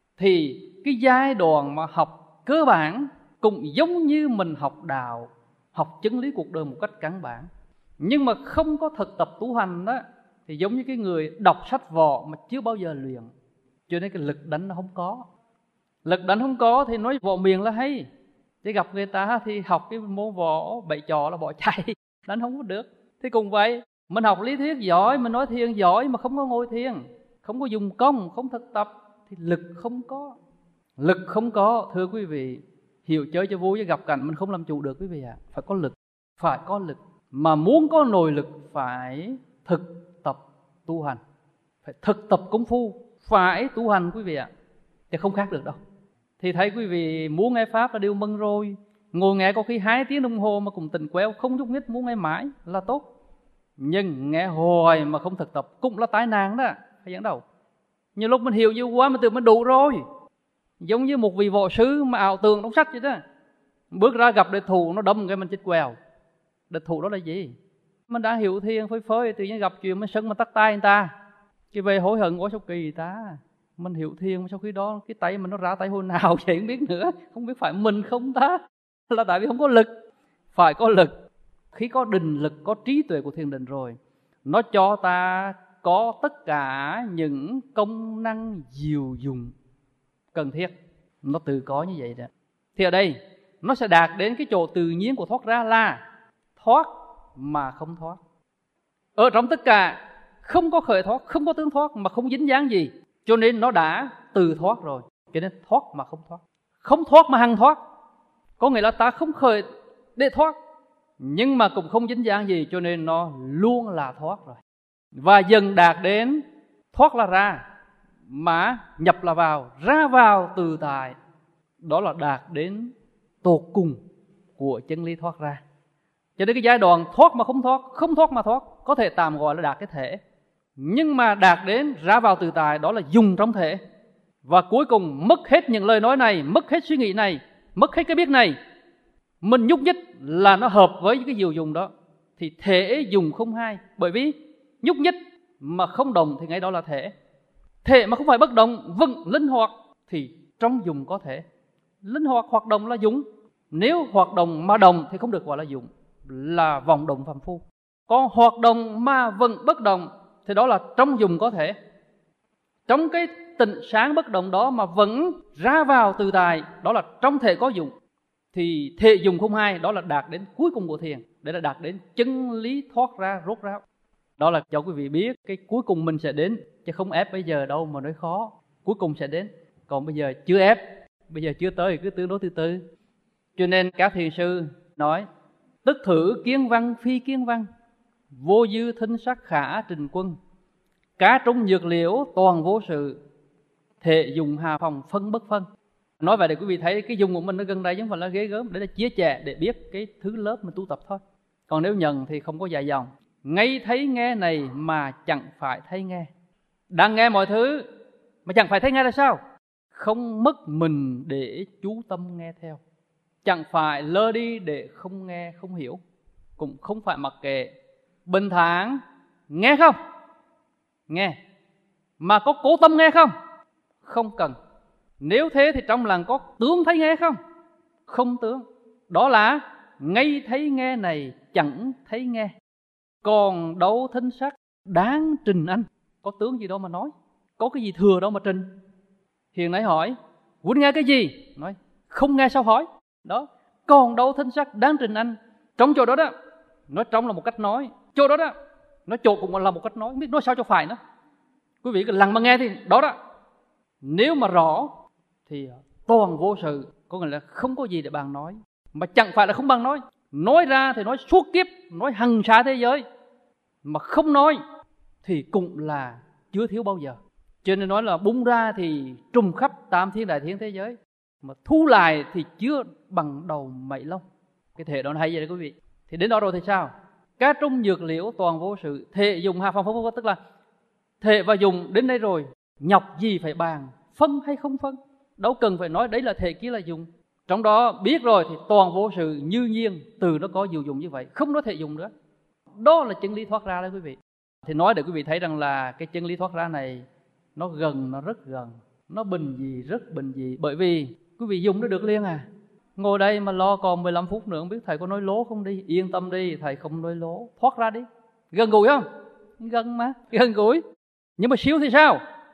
Speaker 1: Thì cái giai đoạn mà học cơ bản cũng giống như mình học đạo, học chân lý cuộc đời một cách căn bản. Nhưng mà không có thực tập tu hành đó, thì giống như cái người đọc sách võ mà chưa bao giờ luyện. Cho nên cái lực đánh nó không có. Lực đánh không có thì nói võ miệng là hay, chứ gặp người ta thì học cái môn võ bậy trò là bỏ chạy, đánh không có được. Thì cũng vậy, mình học lý thuyết giỏi, mình nói thiền giỏi mà không có ngồi thiền, không có dùng công, không thực tập thì lực không có. Lực không có, thưa quý vị, hiểu chơi cho vui, chứ gặp cảnh mình không làm chủ được quý vị ạ. Phải có lực, phải có lực. Mà muốn có nội lực phải thực tập tu hành, phải thực tập công phu, phải tu hành quý vị ạ, chứ không khác được đâu. Thì thấy quý vị muốn nghe Pháp là điều mừng rồi. Ngồi nghe có khi 2 tiếng đồng hồ mà cũng tỉnh quéo, không nhúc nhích, muốn nghe mãi là tốt. Nhưng nghe hoài mà không thực tập cũng là tai nạn đó, phải dẫn đầu. Nhiều lúc mình hiểu nhiều quá mình tưởng mình đủ rồi. Giống như một vị võ sư mà ảo tưởng trong sách vậy đó. Bước ra gặp địch thủ nó đâm cái mình chết quèo. Địch thủ đó là gì? Mình đã hiểu thiền phơi phơi, tự nhiên gặp chuyện mình sân mà tắt tay người ta, cái về hối hận quá sao kỳ ta. Mình hiểu thiền mà sau khi đó cái tay mình nó ra tay hồi nào vậy không biết nữa. Không biết phải mình không ta, là tại vì không có lực. Phải có lực. Khi có định lực, có trí tuệ của thiền định rồi, nó cho ta có tất cả những công năng diệu dụng cần thiết. Nó tự có như vậy đó. Thì ở đây nó sẽ đạt đến cái chỗ tự nhiên của thoát ra là thoát mà không thoát. Ở trong tất cả không có khởi thoát, không có tương thoát mà không dính dáng gì. Cho nên nó đã từ thoát rồi. Cho nên thoát mà không thoát. Không thoát mà hằng thoát. Có nghĩa là ta không khởi để thoát, nhưng mà cũng không dính dáng gì, cho nên nó luôn là thoát rồi. Và dần đạt đến thoát là ra, mà nhập là vào, ra vào tự tại. Đó là đạt đến tột cùng của chân lý thoát ra. Cho nên cái giai đoạn thoát mà không thoát, không thoát mà thoát, có thể tạm gọi là đạt cái thể. Nhưng mà đạt đến ra vào tự tại, đó là dùng trong thể. Và cuối cùng mất hết những lời nói này, mất hết suy nghĩ này, mất hết cái biết này, mình nhúc nhích là nó hợp với cái diệu dùng đó. Thì thể dùng không hai. Bởi vì nhúc nhích mà không động thì ngay đó là thể. Thể mà không phải bất động, vâng, linh hoạt, thì trong dùng có thể. Linh hoạt hoạt động là dùng. Nếu hoạt động mà động thì không được gọi là dụng, là vọng động phàm phu. Còn hoạt động mà vẫn bất động thì đó là trong dùng có thể. Trong cái tịnh sáng bất động đó mà vẫn ra vào tự tại, đó là trong thể có dụng.
Speaker 2: Thì thể dùng không hai, đó là đạt đến cuối cùng của thiền, để là đạt đến chân lý thoát ra rốt ráo. Đó là cho quý vị biết cái cuối cùng mình sẽ đến, chứ không ép bây giờ đâu mà nói khó. Cuối cùng sẽ đến, còn bây giờ chưa ép, bây giờ chưa tới thì cứ tương đối từ từ. Cho nên các thiền sư nói: tức thử kiến văn phi kiến văn, vô dư thinh sắc khả trình quân, cá trúng dược liễu toàn vô sự, thể dùng hà phòng phân bất phân. Nói vậy để quý vị thấy cái dùng của mình nó gần đây chứ không phải là ghê gớm, để là chia sẻ để biết cái thứ lớp mình tu tập thôi. Còn nếu nhận thì không có dài dòng. Ngay thấy nghe này mà chẳng phải thấy nghe. Đang nghe mọi thứ mà chẳng phải thấy nghe là sao? Không mất mình để chú tâm nghe theo. Chẳng phải lơ đi để không nghe không hiểu, cũng không phải mặc kệ. Bình thản nghe không? Nghe. Mà có cố tâm nghe không? Không cần. Nếu thế thì trong lòng có tướng thấy nghe không? Không tướng. Đó là ngay thấy nghe này chẳng thấy nghe. Còn đâu thinh sắc đáng trình anh. Có tướng gì đâu mà nói, có cái gì thừa đâu mà trình. Hiền nãy hỏi muốn nghe cái gì? Nói không nghe sao hỏi. Đó, còn đâu thinh sắc đáng trình anh. Trong chỗ đó đó, nói trong là một cách nói, chỗ đó đó, nói chỗ cũng là một cách nói, biết nói sao cho phải nữa. Quý vị cứ lặng mà nghe thì đó đó. Nếu mà rõ thì toàn vô sự, có nghĩa là không có gì để bàn nói. Mà chẳng phải là không bằng nói ra thì nói suốt kiếp, nói hằng xa thế giới. Mà không nói thì cũng là chưa thiếu bao giờ. Cho nên nói là bung ra thì trùm khắp tam thiên đại thiên thế giới, mà thu lại thì chưa bằng đầu mậy lông. Cái thể đó hay vậy đấy quý vị. Thì đến đó rồi thì sao? Cá trung dược liễu toàn vô sự, thể dùng hà phong phân, tức là thể và dùng đến đây rồi, nhọc gì phải bàn, phân hay không phân, đâu cần phải nói đấy là thể kia là dùng. Trong đó biết rồi thì toàn vô sự như nhiên, từ nó có dù dùng như vậy, không nói thể dùng nữa. Đó là chân lý thoát ra đấy quý vị. Thì nói để quý vị thấy rằng là cái chân lý thoát ra này nó gần, nó rất gần, nó bình dị, rất bình dị. Bởi vì quý vị dùng nó được liền à. Ngồi đây mà lo còn 15 phút nữa không biết thầy có nói lố không đi. Yên tâm đi, thầy không nói lố. Thoát ra đi. Gần gũi không? Gần mà, gần gũi. Nhưng mà xíu thì sao?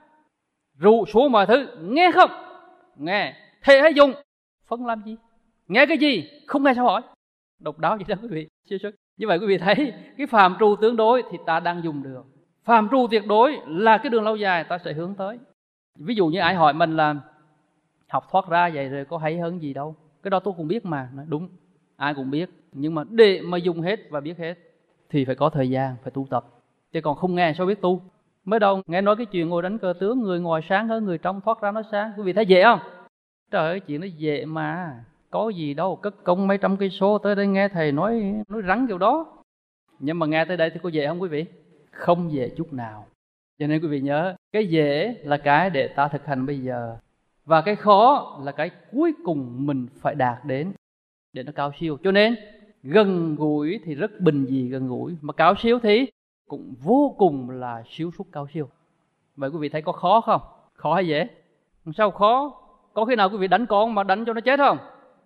Speaker 2: Rụ xuống mọi thứ, nghe không? Nghe. Thể hay dùng? Phân làm gì? Nghe cái gì? Không nghe sao hỏi? Độc đáo vậy đó quý vị. Như vậy quý vị thấy cái phạm trù tương đối thì ta đang dùng được. Phạm trù tuyệt đối là cái đường lâu dài ta sẽ hướng tới. Ví dụ như ai hỏi mình là học thoát ra vậy rồi có hay hơn gì đâu, cái đó tôi cũng biết mà. Nói đúng, ai cũng biết. Nhưng mà để mà dùng hết và biết hết thì phải có thời gian, phải tu tập. Chứ còn không nghe sao biết tu. Mới đầu nghe nói cái chuyện ngồi đánh cờ tướng, người ngoài sáng hơn người trong, thoát ra nó sáng. Quý vị thấy dễ không? Trời ơi, chuyện nó dễ mà. Có gì đâu, cất công mấy trăm cây số tới đây nghe thầy nói rắn kiểu đó. Nhưng mà nghe tới đây thì có dễ không quý vị? Không dễ chút nào. Cho nên quý vị nhớ, cái dễ là cái để ta thực hành bây giờ, và cái khó là cái cuối cùng mình phải đạt đến để nó cao siêu. Cho nên gần gũi thì rất bình dị gần gũi, mà cao siêu thì cũng vô cùng là siêu sút cao siêu. Vậy quý vị thấy có khó không? Khó hay dễ? Sao khó? Có khi nào quý vị đánh con mà đánh cho nó chết không?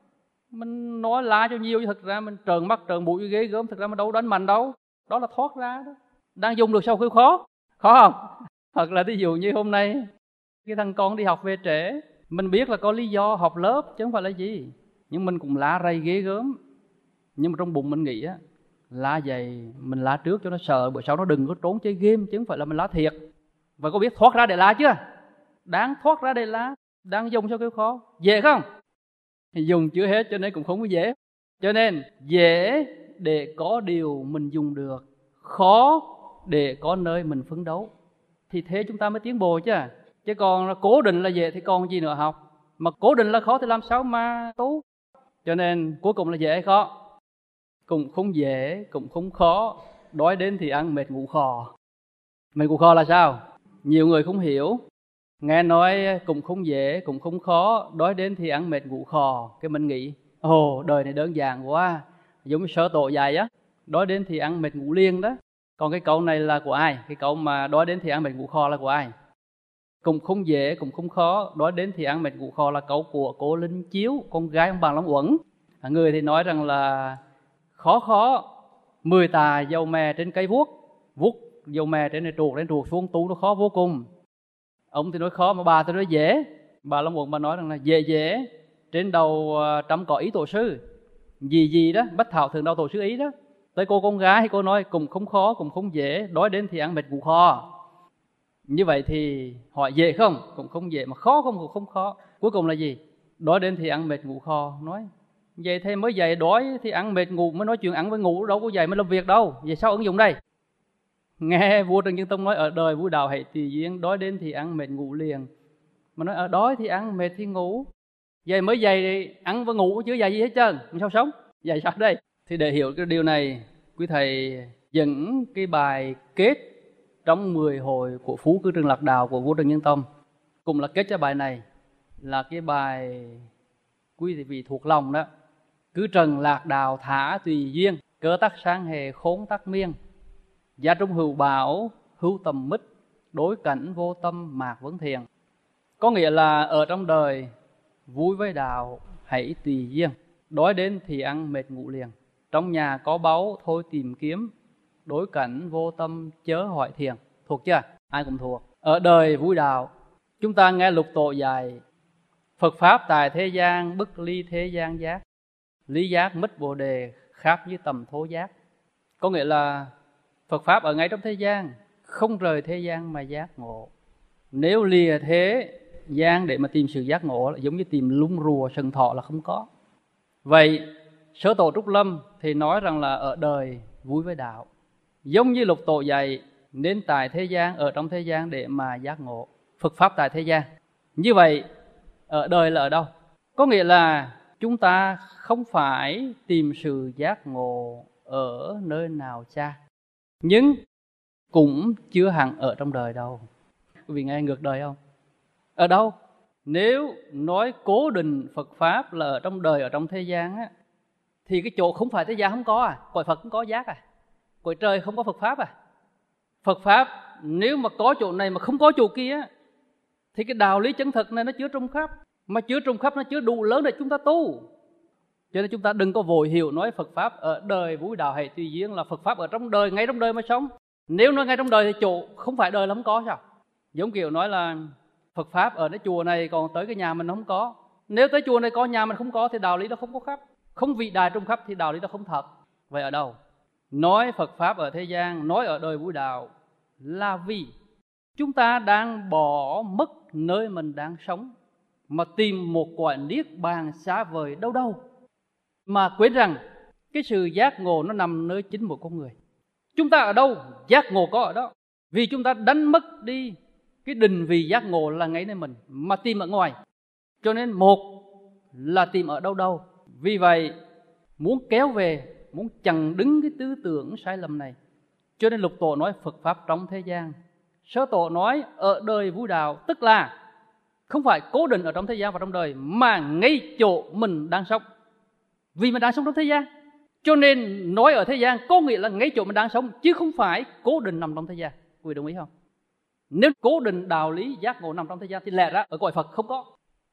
Speaker 2: Mình nói la cho nhiều, thực ra mình trợn mắt trợn mũi ghê gớm, thực ra mình đâu đánh mạnh đâu. Đó là thoát ra đó. Đang dùng được sao kêu khó? Khó không? Hoặc là ví dụ như hôm nay cái thằng con đi học về trễ, mình biết là có lý do học lớp chứ không phải là gì, nhưng mình cũng la rầy ghê gớm. Nhưng mà trong bụng mình nghĩ á, la vậy mình la trước cho nó sợ, bữa sau nó đừng có trốn chơi game, chứ không phải là mình la thiệt. Và có biết thoát ra để la chưa? Đáng thoát ra để la. Đang dùng sao kêu khó? Dễ không? Thì dùng chưa hết cho nên cũng không có dễ. Cho nên dễ để có điều mình dùng được, khó để có nơi mình phấn đấu. Thì thế chúng ta mới tiến bộ chứ. Chứ còn cố định là dễ thì còn gì nữa học. Mà cố định là khó thì làm sao mà tu. Cho nên cuối cùng là dễ hay khó? Cũng không dễ, cũng không khó. Đói đến thì ăn mệt ngủ khò. Mệt ngủ khò là sao? Nhiều người không hiểu. Nghe nói cũng không dễ, cũng không khó, đói đến thì ăn mệt ngủ khò. Cái mình nghĩ, đời này đơn giản quá, giống như sở tổ dài á, đói đến thì ăn mệt ngủ liền đó. Còn cái câu này là của ai? Cái câu mà đói đến thì ăn mệt ngủ khò là của ai? Cũng không dễ, cũng không khó, đói đến thì ăn mệt ngủ khò là câu của cô Linh Chiếu, con gái ông Bàn Long Uẩn. Người thì nói rằng là khó, 10 tà dầu mè trên cây vuốt dầu mè trên truột xuống tu nó khó vô cùng. Ông thì nói khó mà bà thì nói dễ. Bà Long Uẩn bà nói rằng là dễ trên đầu trăm có ý tổ sư, gì đó, bách thảo thường đầu tổ sư ý đó. Tới cô con gái cô nói cũng không khó, cũng không dễ, đói đến thì ăn mệt ngủ kho. Như vậy thì hỏi dễ không? Cũng không dễ, mà khó không? Cũng không khó. Cuối cùng là gì? Đói đến thì ăn mệt ngủ kho. Nói vậy thế mới dạy đói thì ăn mệt ngủ, mới nói chuyện ăn với ngủ, đâu có dạy mới làm việc đâu. Vậy sao ứng dụng đây? Nghe vua Trần Nhân Tông nói ở đời vui đạo hãy tùy duyên, đói đến thì ăn mệt ngủ liền. Mà nói ở đói thì ăn, mệt thì ngủ. Vậy mới dạy ăn và ngủ chứ dạy gì hết trơn. Làm sao sống? Dạy sao đây? Thì để hiểu cái điều này, quý thầy dẫn cái bài kết trong 10 hồi của Phú Cư Trường Lạc Đạo của vua Trần Nhân Tông, cùng là kết cho bài này, là cái bài quý vị thuộc lòng đó. Cứ trần lạc đạo thả tùy duyên, cơ tắc sáng hề khốn tắc miên. Gia trung hữu bảo hữu tầm mít, đối cảnh vô tâm mạc vấn thiền. Có nghĩa là ở trong đời vui với đạo hãy tùy duyên, đói đến thì ăn mệt ngủ liền. Trong nhà có báu thôi tìm kiếm, đối cảnh vô tâm chớ hỏi thiền. Thuộc chưa? Ai cũng thuộc. Ở đời vui đạo, chúng ta nghe lục tổ dạy Phật Pháp tại thế gian, bức ly thế gian giác. Lý giác mất bồ đề, khác như tầm thố giác. Có nghĩa là Phật Pháp ở ngay trong thế gian, không rời thế gian mà giác ngộ. Nếu lìa thế gian để mà tìm sự giác ngộ là giống như tìm lung rùa sừng thọ là không có. Vậy Sớ Tổ Trúc Lâm thì nói rằng là ở đời vui với đạo, giống như lục tổ dạy nên tại thế gian, ở trong thế gian để mà giác ngộ. Phật Pháp tại thế gian. Như vậy ở đời là ở đâu? Có nghĩa là chúng ta không phải tìm sự giác ngộ ở nơi nào xa, nhưng cũng chưa hẳn ở trong đời đâu. Quý vị nghe ngược đời không? Ở đâu? Nếu nói cố định Phật Pháp là ở trong đời, ở trong thế gian á, thì cái chỗ không phải thế gian không có à? Cõi Phật không có giác à? Cõi trời không có Phật Pháp à? Phật Pháp nếu mà có chỗ này mà không có chỗ kia thì cái đạo lý chân thực này nó chứa trong khắp. Mà chứa trong khắp nó chứa đủ lớn để chúng ta tu. Cho nên chúng ta đừng có vội hiểu nói Phật Pháp ở đời vui đạo hãy tùy duyên là Phật Pháp ở trong đời, ngay trong đời mà sống. Nếu nói ngay trong đời thì chỗ không phải đời là không có sao? Giống kiểu nói là Phật Pháp ở cái chùa này còn tới cái nhà mình không có. Nếu tới chùa này có nhà mình không có thì đạo lý đó không có khắp. Không vị đại trong khắp thì đạo lý đó không thật. Vậy ở đâu? Nói Phật Pháp ở thế gian, nói ở đời vui đạo là vì chúng ta đang bỏ mất nơi mình đang sống mà tìm một cõi niết bàn xa vời đâu đâu, mà quên rằng cái sự giác ngộ nó nằm nơi chính một con người. Chúng ta ở đâu, giác ngộ có ở đó. Vì chúng ta đánh mất đi cái định vị giác ngộ là ngay nơi mình, mà tìm ở ngoài. Cho nên một là tìm ở đâu đâu. Vì vậy muốn kéo về, muốn chặn đứng cái tư tưởng sai lầm này, cho nên lục tổ nói Phật Pháp trong thế gian. Sớ Tổ nói ở đời vui đạo, tức là không phải cố định ở trong thế gian và trong đời, mà ngay chỗ mình đang sống. Vì mình đang sống trong thế gian, cho nên nói ở thế gian có nghĩa là ngay chỗ mình đang sống, chứ không phải cố định nằm trong thế gian. Quý vị đồng ý không? Nếu cố định đạo lý giác ngộ nằm trong thế gian thì lẽ ra ở cõi Phật không có.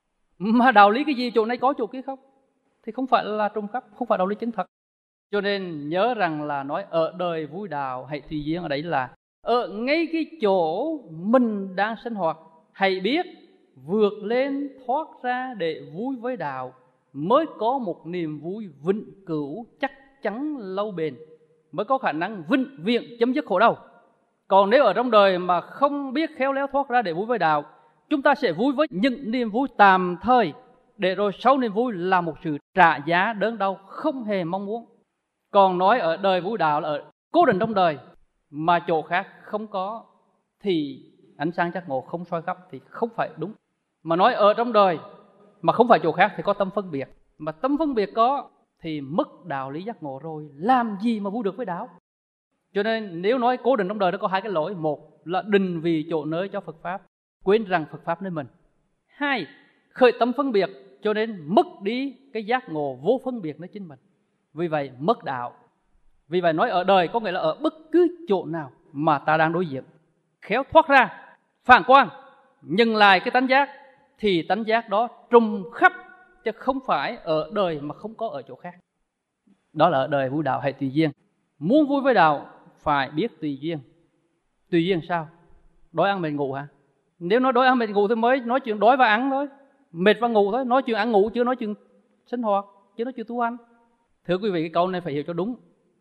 Speaker 2: Mà đạo lý cái gì chỗ này có chỗ kia không, thì không phải là trung khắp, không phải đạo lý chân thật. Cho nên nhớ rằng là nói ở đời vui đạo hãy tùy duyên, ở đấy là ở ngay cái chỗ mình đang sinh hoạt, hãy biết vượt lên thoát ra để vui với đạo, mới có một niềm vui vĩnh cửu chắc chắn lâu bền, mới có khả năng vĩnh viễn chấm dứt khổ đau. Còn nếu ở trong đời mà không biết khéo léo thoát ra để vui với đạo, chúng ta sẽ vui với những niềm vui tạm thời, để rồi sau niềm vui là một sự trả giá đớn đau không hề mong muốn. Còn nói ở đời vui đạo là ở cố định trong đời mà chỗ khác không có, thì ánh sáng giác ngộ không soi khắp thì không phải đúng. Mà nói ở trong đời mà không phải chỗ khác thì có tâm phân biệt. Mà tâm phân biệt có thì mất đạo lý giác ngộ rồi, làm gì mà vui được với đạo. Cho nên nếu nói cố định trong đời nó có hai cái lỗi. Một là định vì chỗ nơi cho Phật Pháp, quên rằng Phật Pháp nơi mình. Hai, khởi tâm phân biệt, cho nên mất đi cái giác ngộ vô phân biệt nơi chính mình. Vì vậy mất đạo. Vì vậy nói ở đời có nghĩa là ở bất cứ chỗ nào mà ta đang đối diện, khéo thoát ra, phản quan, nhận lại cái tánh giác, thì tánh giác đó trùng khắp, chứ không phải ở đời mà không có ở chỗ khác. Đó là ở đời vui đạo hãy tùy duyên. Muốn vui với đạo phải biết tùy duyên. Tùy duyên sao? Đói ăn mệt ngủ hả? Nếu nói đói ăn mệt ngủ thì mới nói chuyện đói và ăn thôi. mệt và ngủ thôi, nói chuyện ăn ngủ, chưa nói chuyện sinh hoạt, chưa nói chuyện tu hành. Thưa quý vị, cái câu này phải hiểu cho đúng,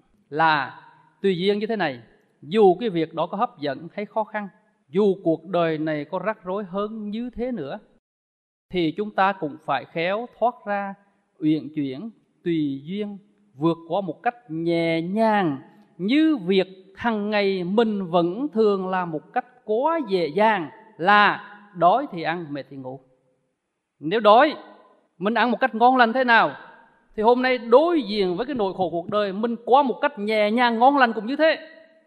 Speaker 2: là tùy duyên như thế này. Dù cái việc đó có hấp dẫn hay khó khăn, dù cuộc đời này có rắc rối hơn như thế nữa, thì chúng ta cũng phải khéo thoát ra, uyển chuyển, tùy duyên, vượt qua một cách nhẹ nhàng, như việc hàng ngày mình vẫn thường làm một cách quá dễ dàng, là đói thì ăn, mệt thì ngủ. Nếu đói, mình ăn một cách ngon lành thế nào, thì hôm nay đối diện với cái nỗi khổ cuộc đời, mình qua một cách nhẹ nhàng ngon lành cũng như thế.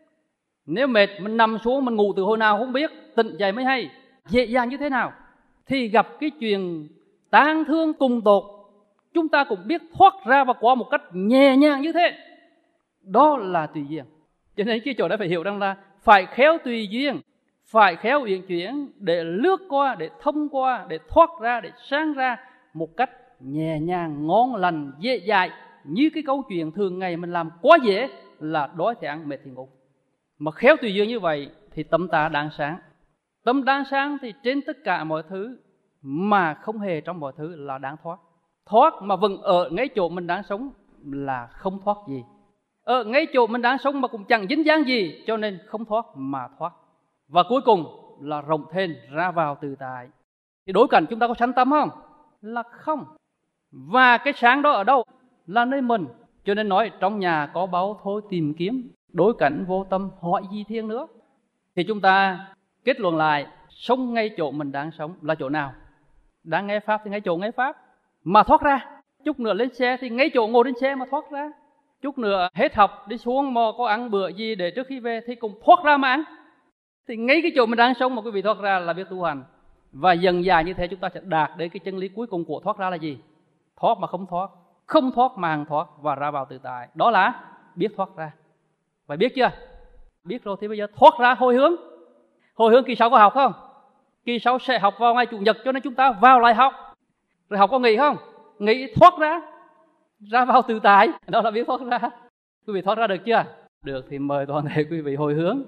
Speaker 2: Nếu mệt, mình nằm xuống, mình ngủ từ hồi nào không biết, tỉnh dậy mới hay, dễ dàng như thế nào. Thì gặp cái chuyện tang thương cùng tột, chúng ta cũng biết thoát ra và qua một cách nhẹ nhàng như thế. Đó là tùy duyên. Cho nên cái chỗ đó phải hiểu rằng là phải khéo tùy duyên, phải khéo uyển chuyển để lướt qua, để thông qua, để thoát ra, để sang ra một cách nhẹ nhàng, ngon lành, dễ dãi. Như cái câu chuyện thường ngày mình làm quá dễ, là đói thì ăn, mệt thì ngủ. Mà khéo tùy duyên như vậy thì tâm ta đang sáng. Tâm đang sáng thì trên tất cả mọi thứ, mà không hề trong mọi thứ là đáng thoát. Thoát mà vẫn ở ngay chỗ mình đang sống là không thoát gì. Ở ngay chỗ mình đang sống mà cũng chẳng dính dáng gì, cho nên không thoát mà thoát. Và cuối cùng là rộng thênh, ra vào tự tại. Thì đối cảnh chúng ta có sanh tâm không? Là không. Và cái sáng đó ở đâu? Là nơi mình. Cho nên nói trong nhà có báu thôi tìm kiếm, đối cảnh vô tâm hỏi gì thiên nữa. Thì chúng ta kết luận lại, sống ngay chỗ mình đang sống là chỗ nào? Đang nghe Pháp thì ngay chỗ nghe Pháp mà thoát ra. Chút nữa lên xe thì ngay chỗ ngồi trên xe mà thoát ra. Chút nữa hết học đi xuống mà có ăn bữa gì để trước khi về thì cũng thoát ra mà ăn. Thì ngay cái chỗ mình đang sống mà quý vị thoát ra là biết tu hành. Và dần dà như thế chúng ta sẽ đạt đến cái chân lý cuối cùng của thoát ra là gì? Thoát mà không thoát, không thoát mà hằng thoát, và ra vào tự tại. Đó là biết thoát ra. Vậy biết chưa? Biết rồi thì bây giờ thoát ra hồi hướng. Hồi hướng kỳ sau có học không? Kỳ sau sẽ học vào ngày Chủ nhật, cho nên chúng ta vào lại học. Rồi học có nghỉ không? Nghỉ thoát ra, ra vào tự tại. Đó là biết thoát ra. Quý vị thoát ra được chưa? Được thì mời toàn thể quý vị hồi hướng.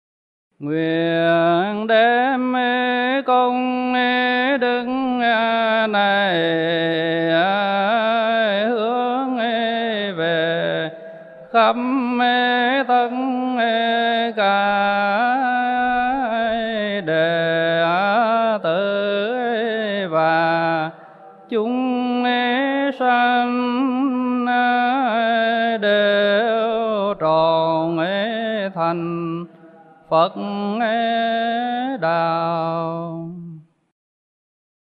Speaker 2: Nguyện đem công đức này hướng về khắp tất cả đệ tử và chúng sanh đều trọn thành Phật đạo.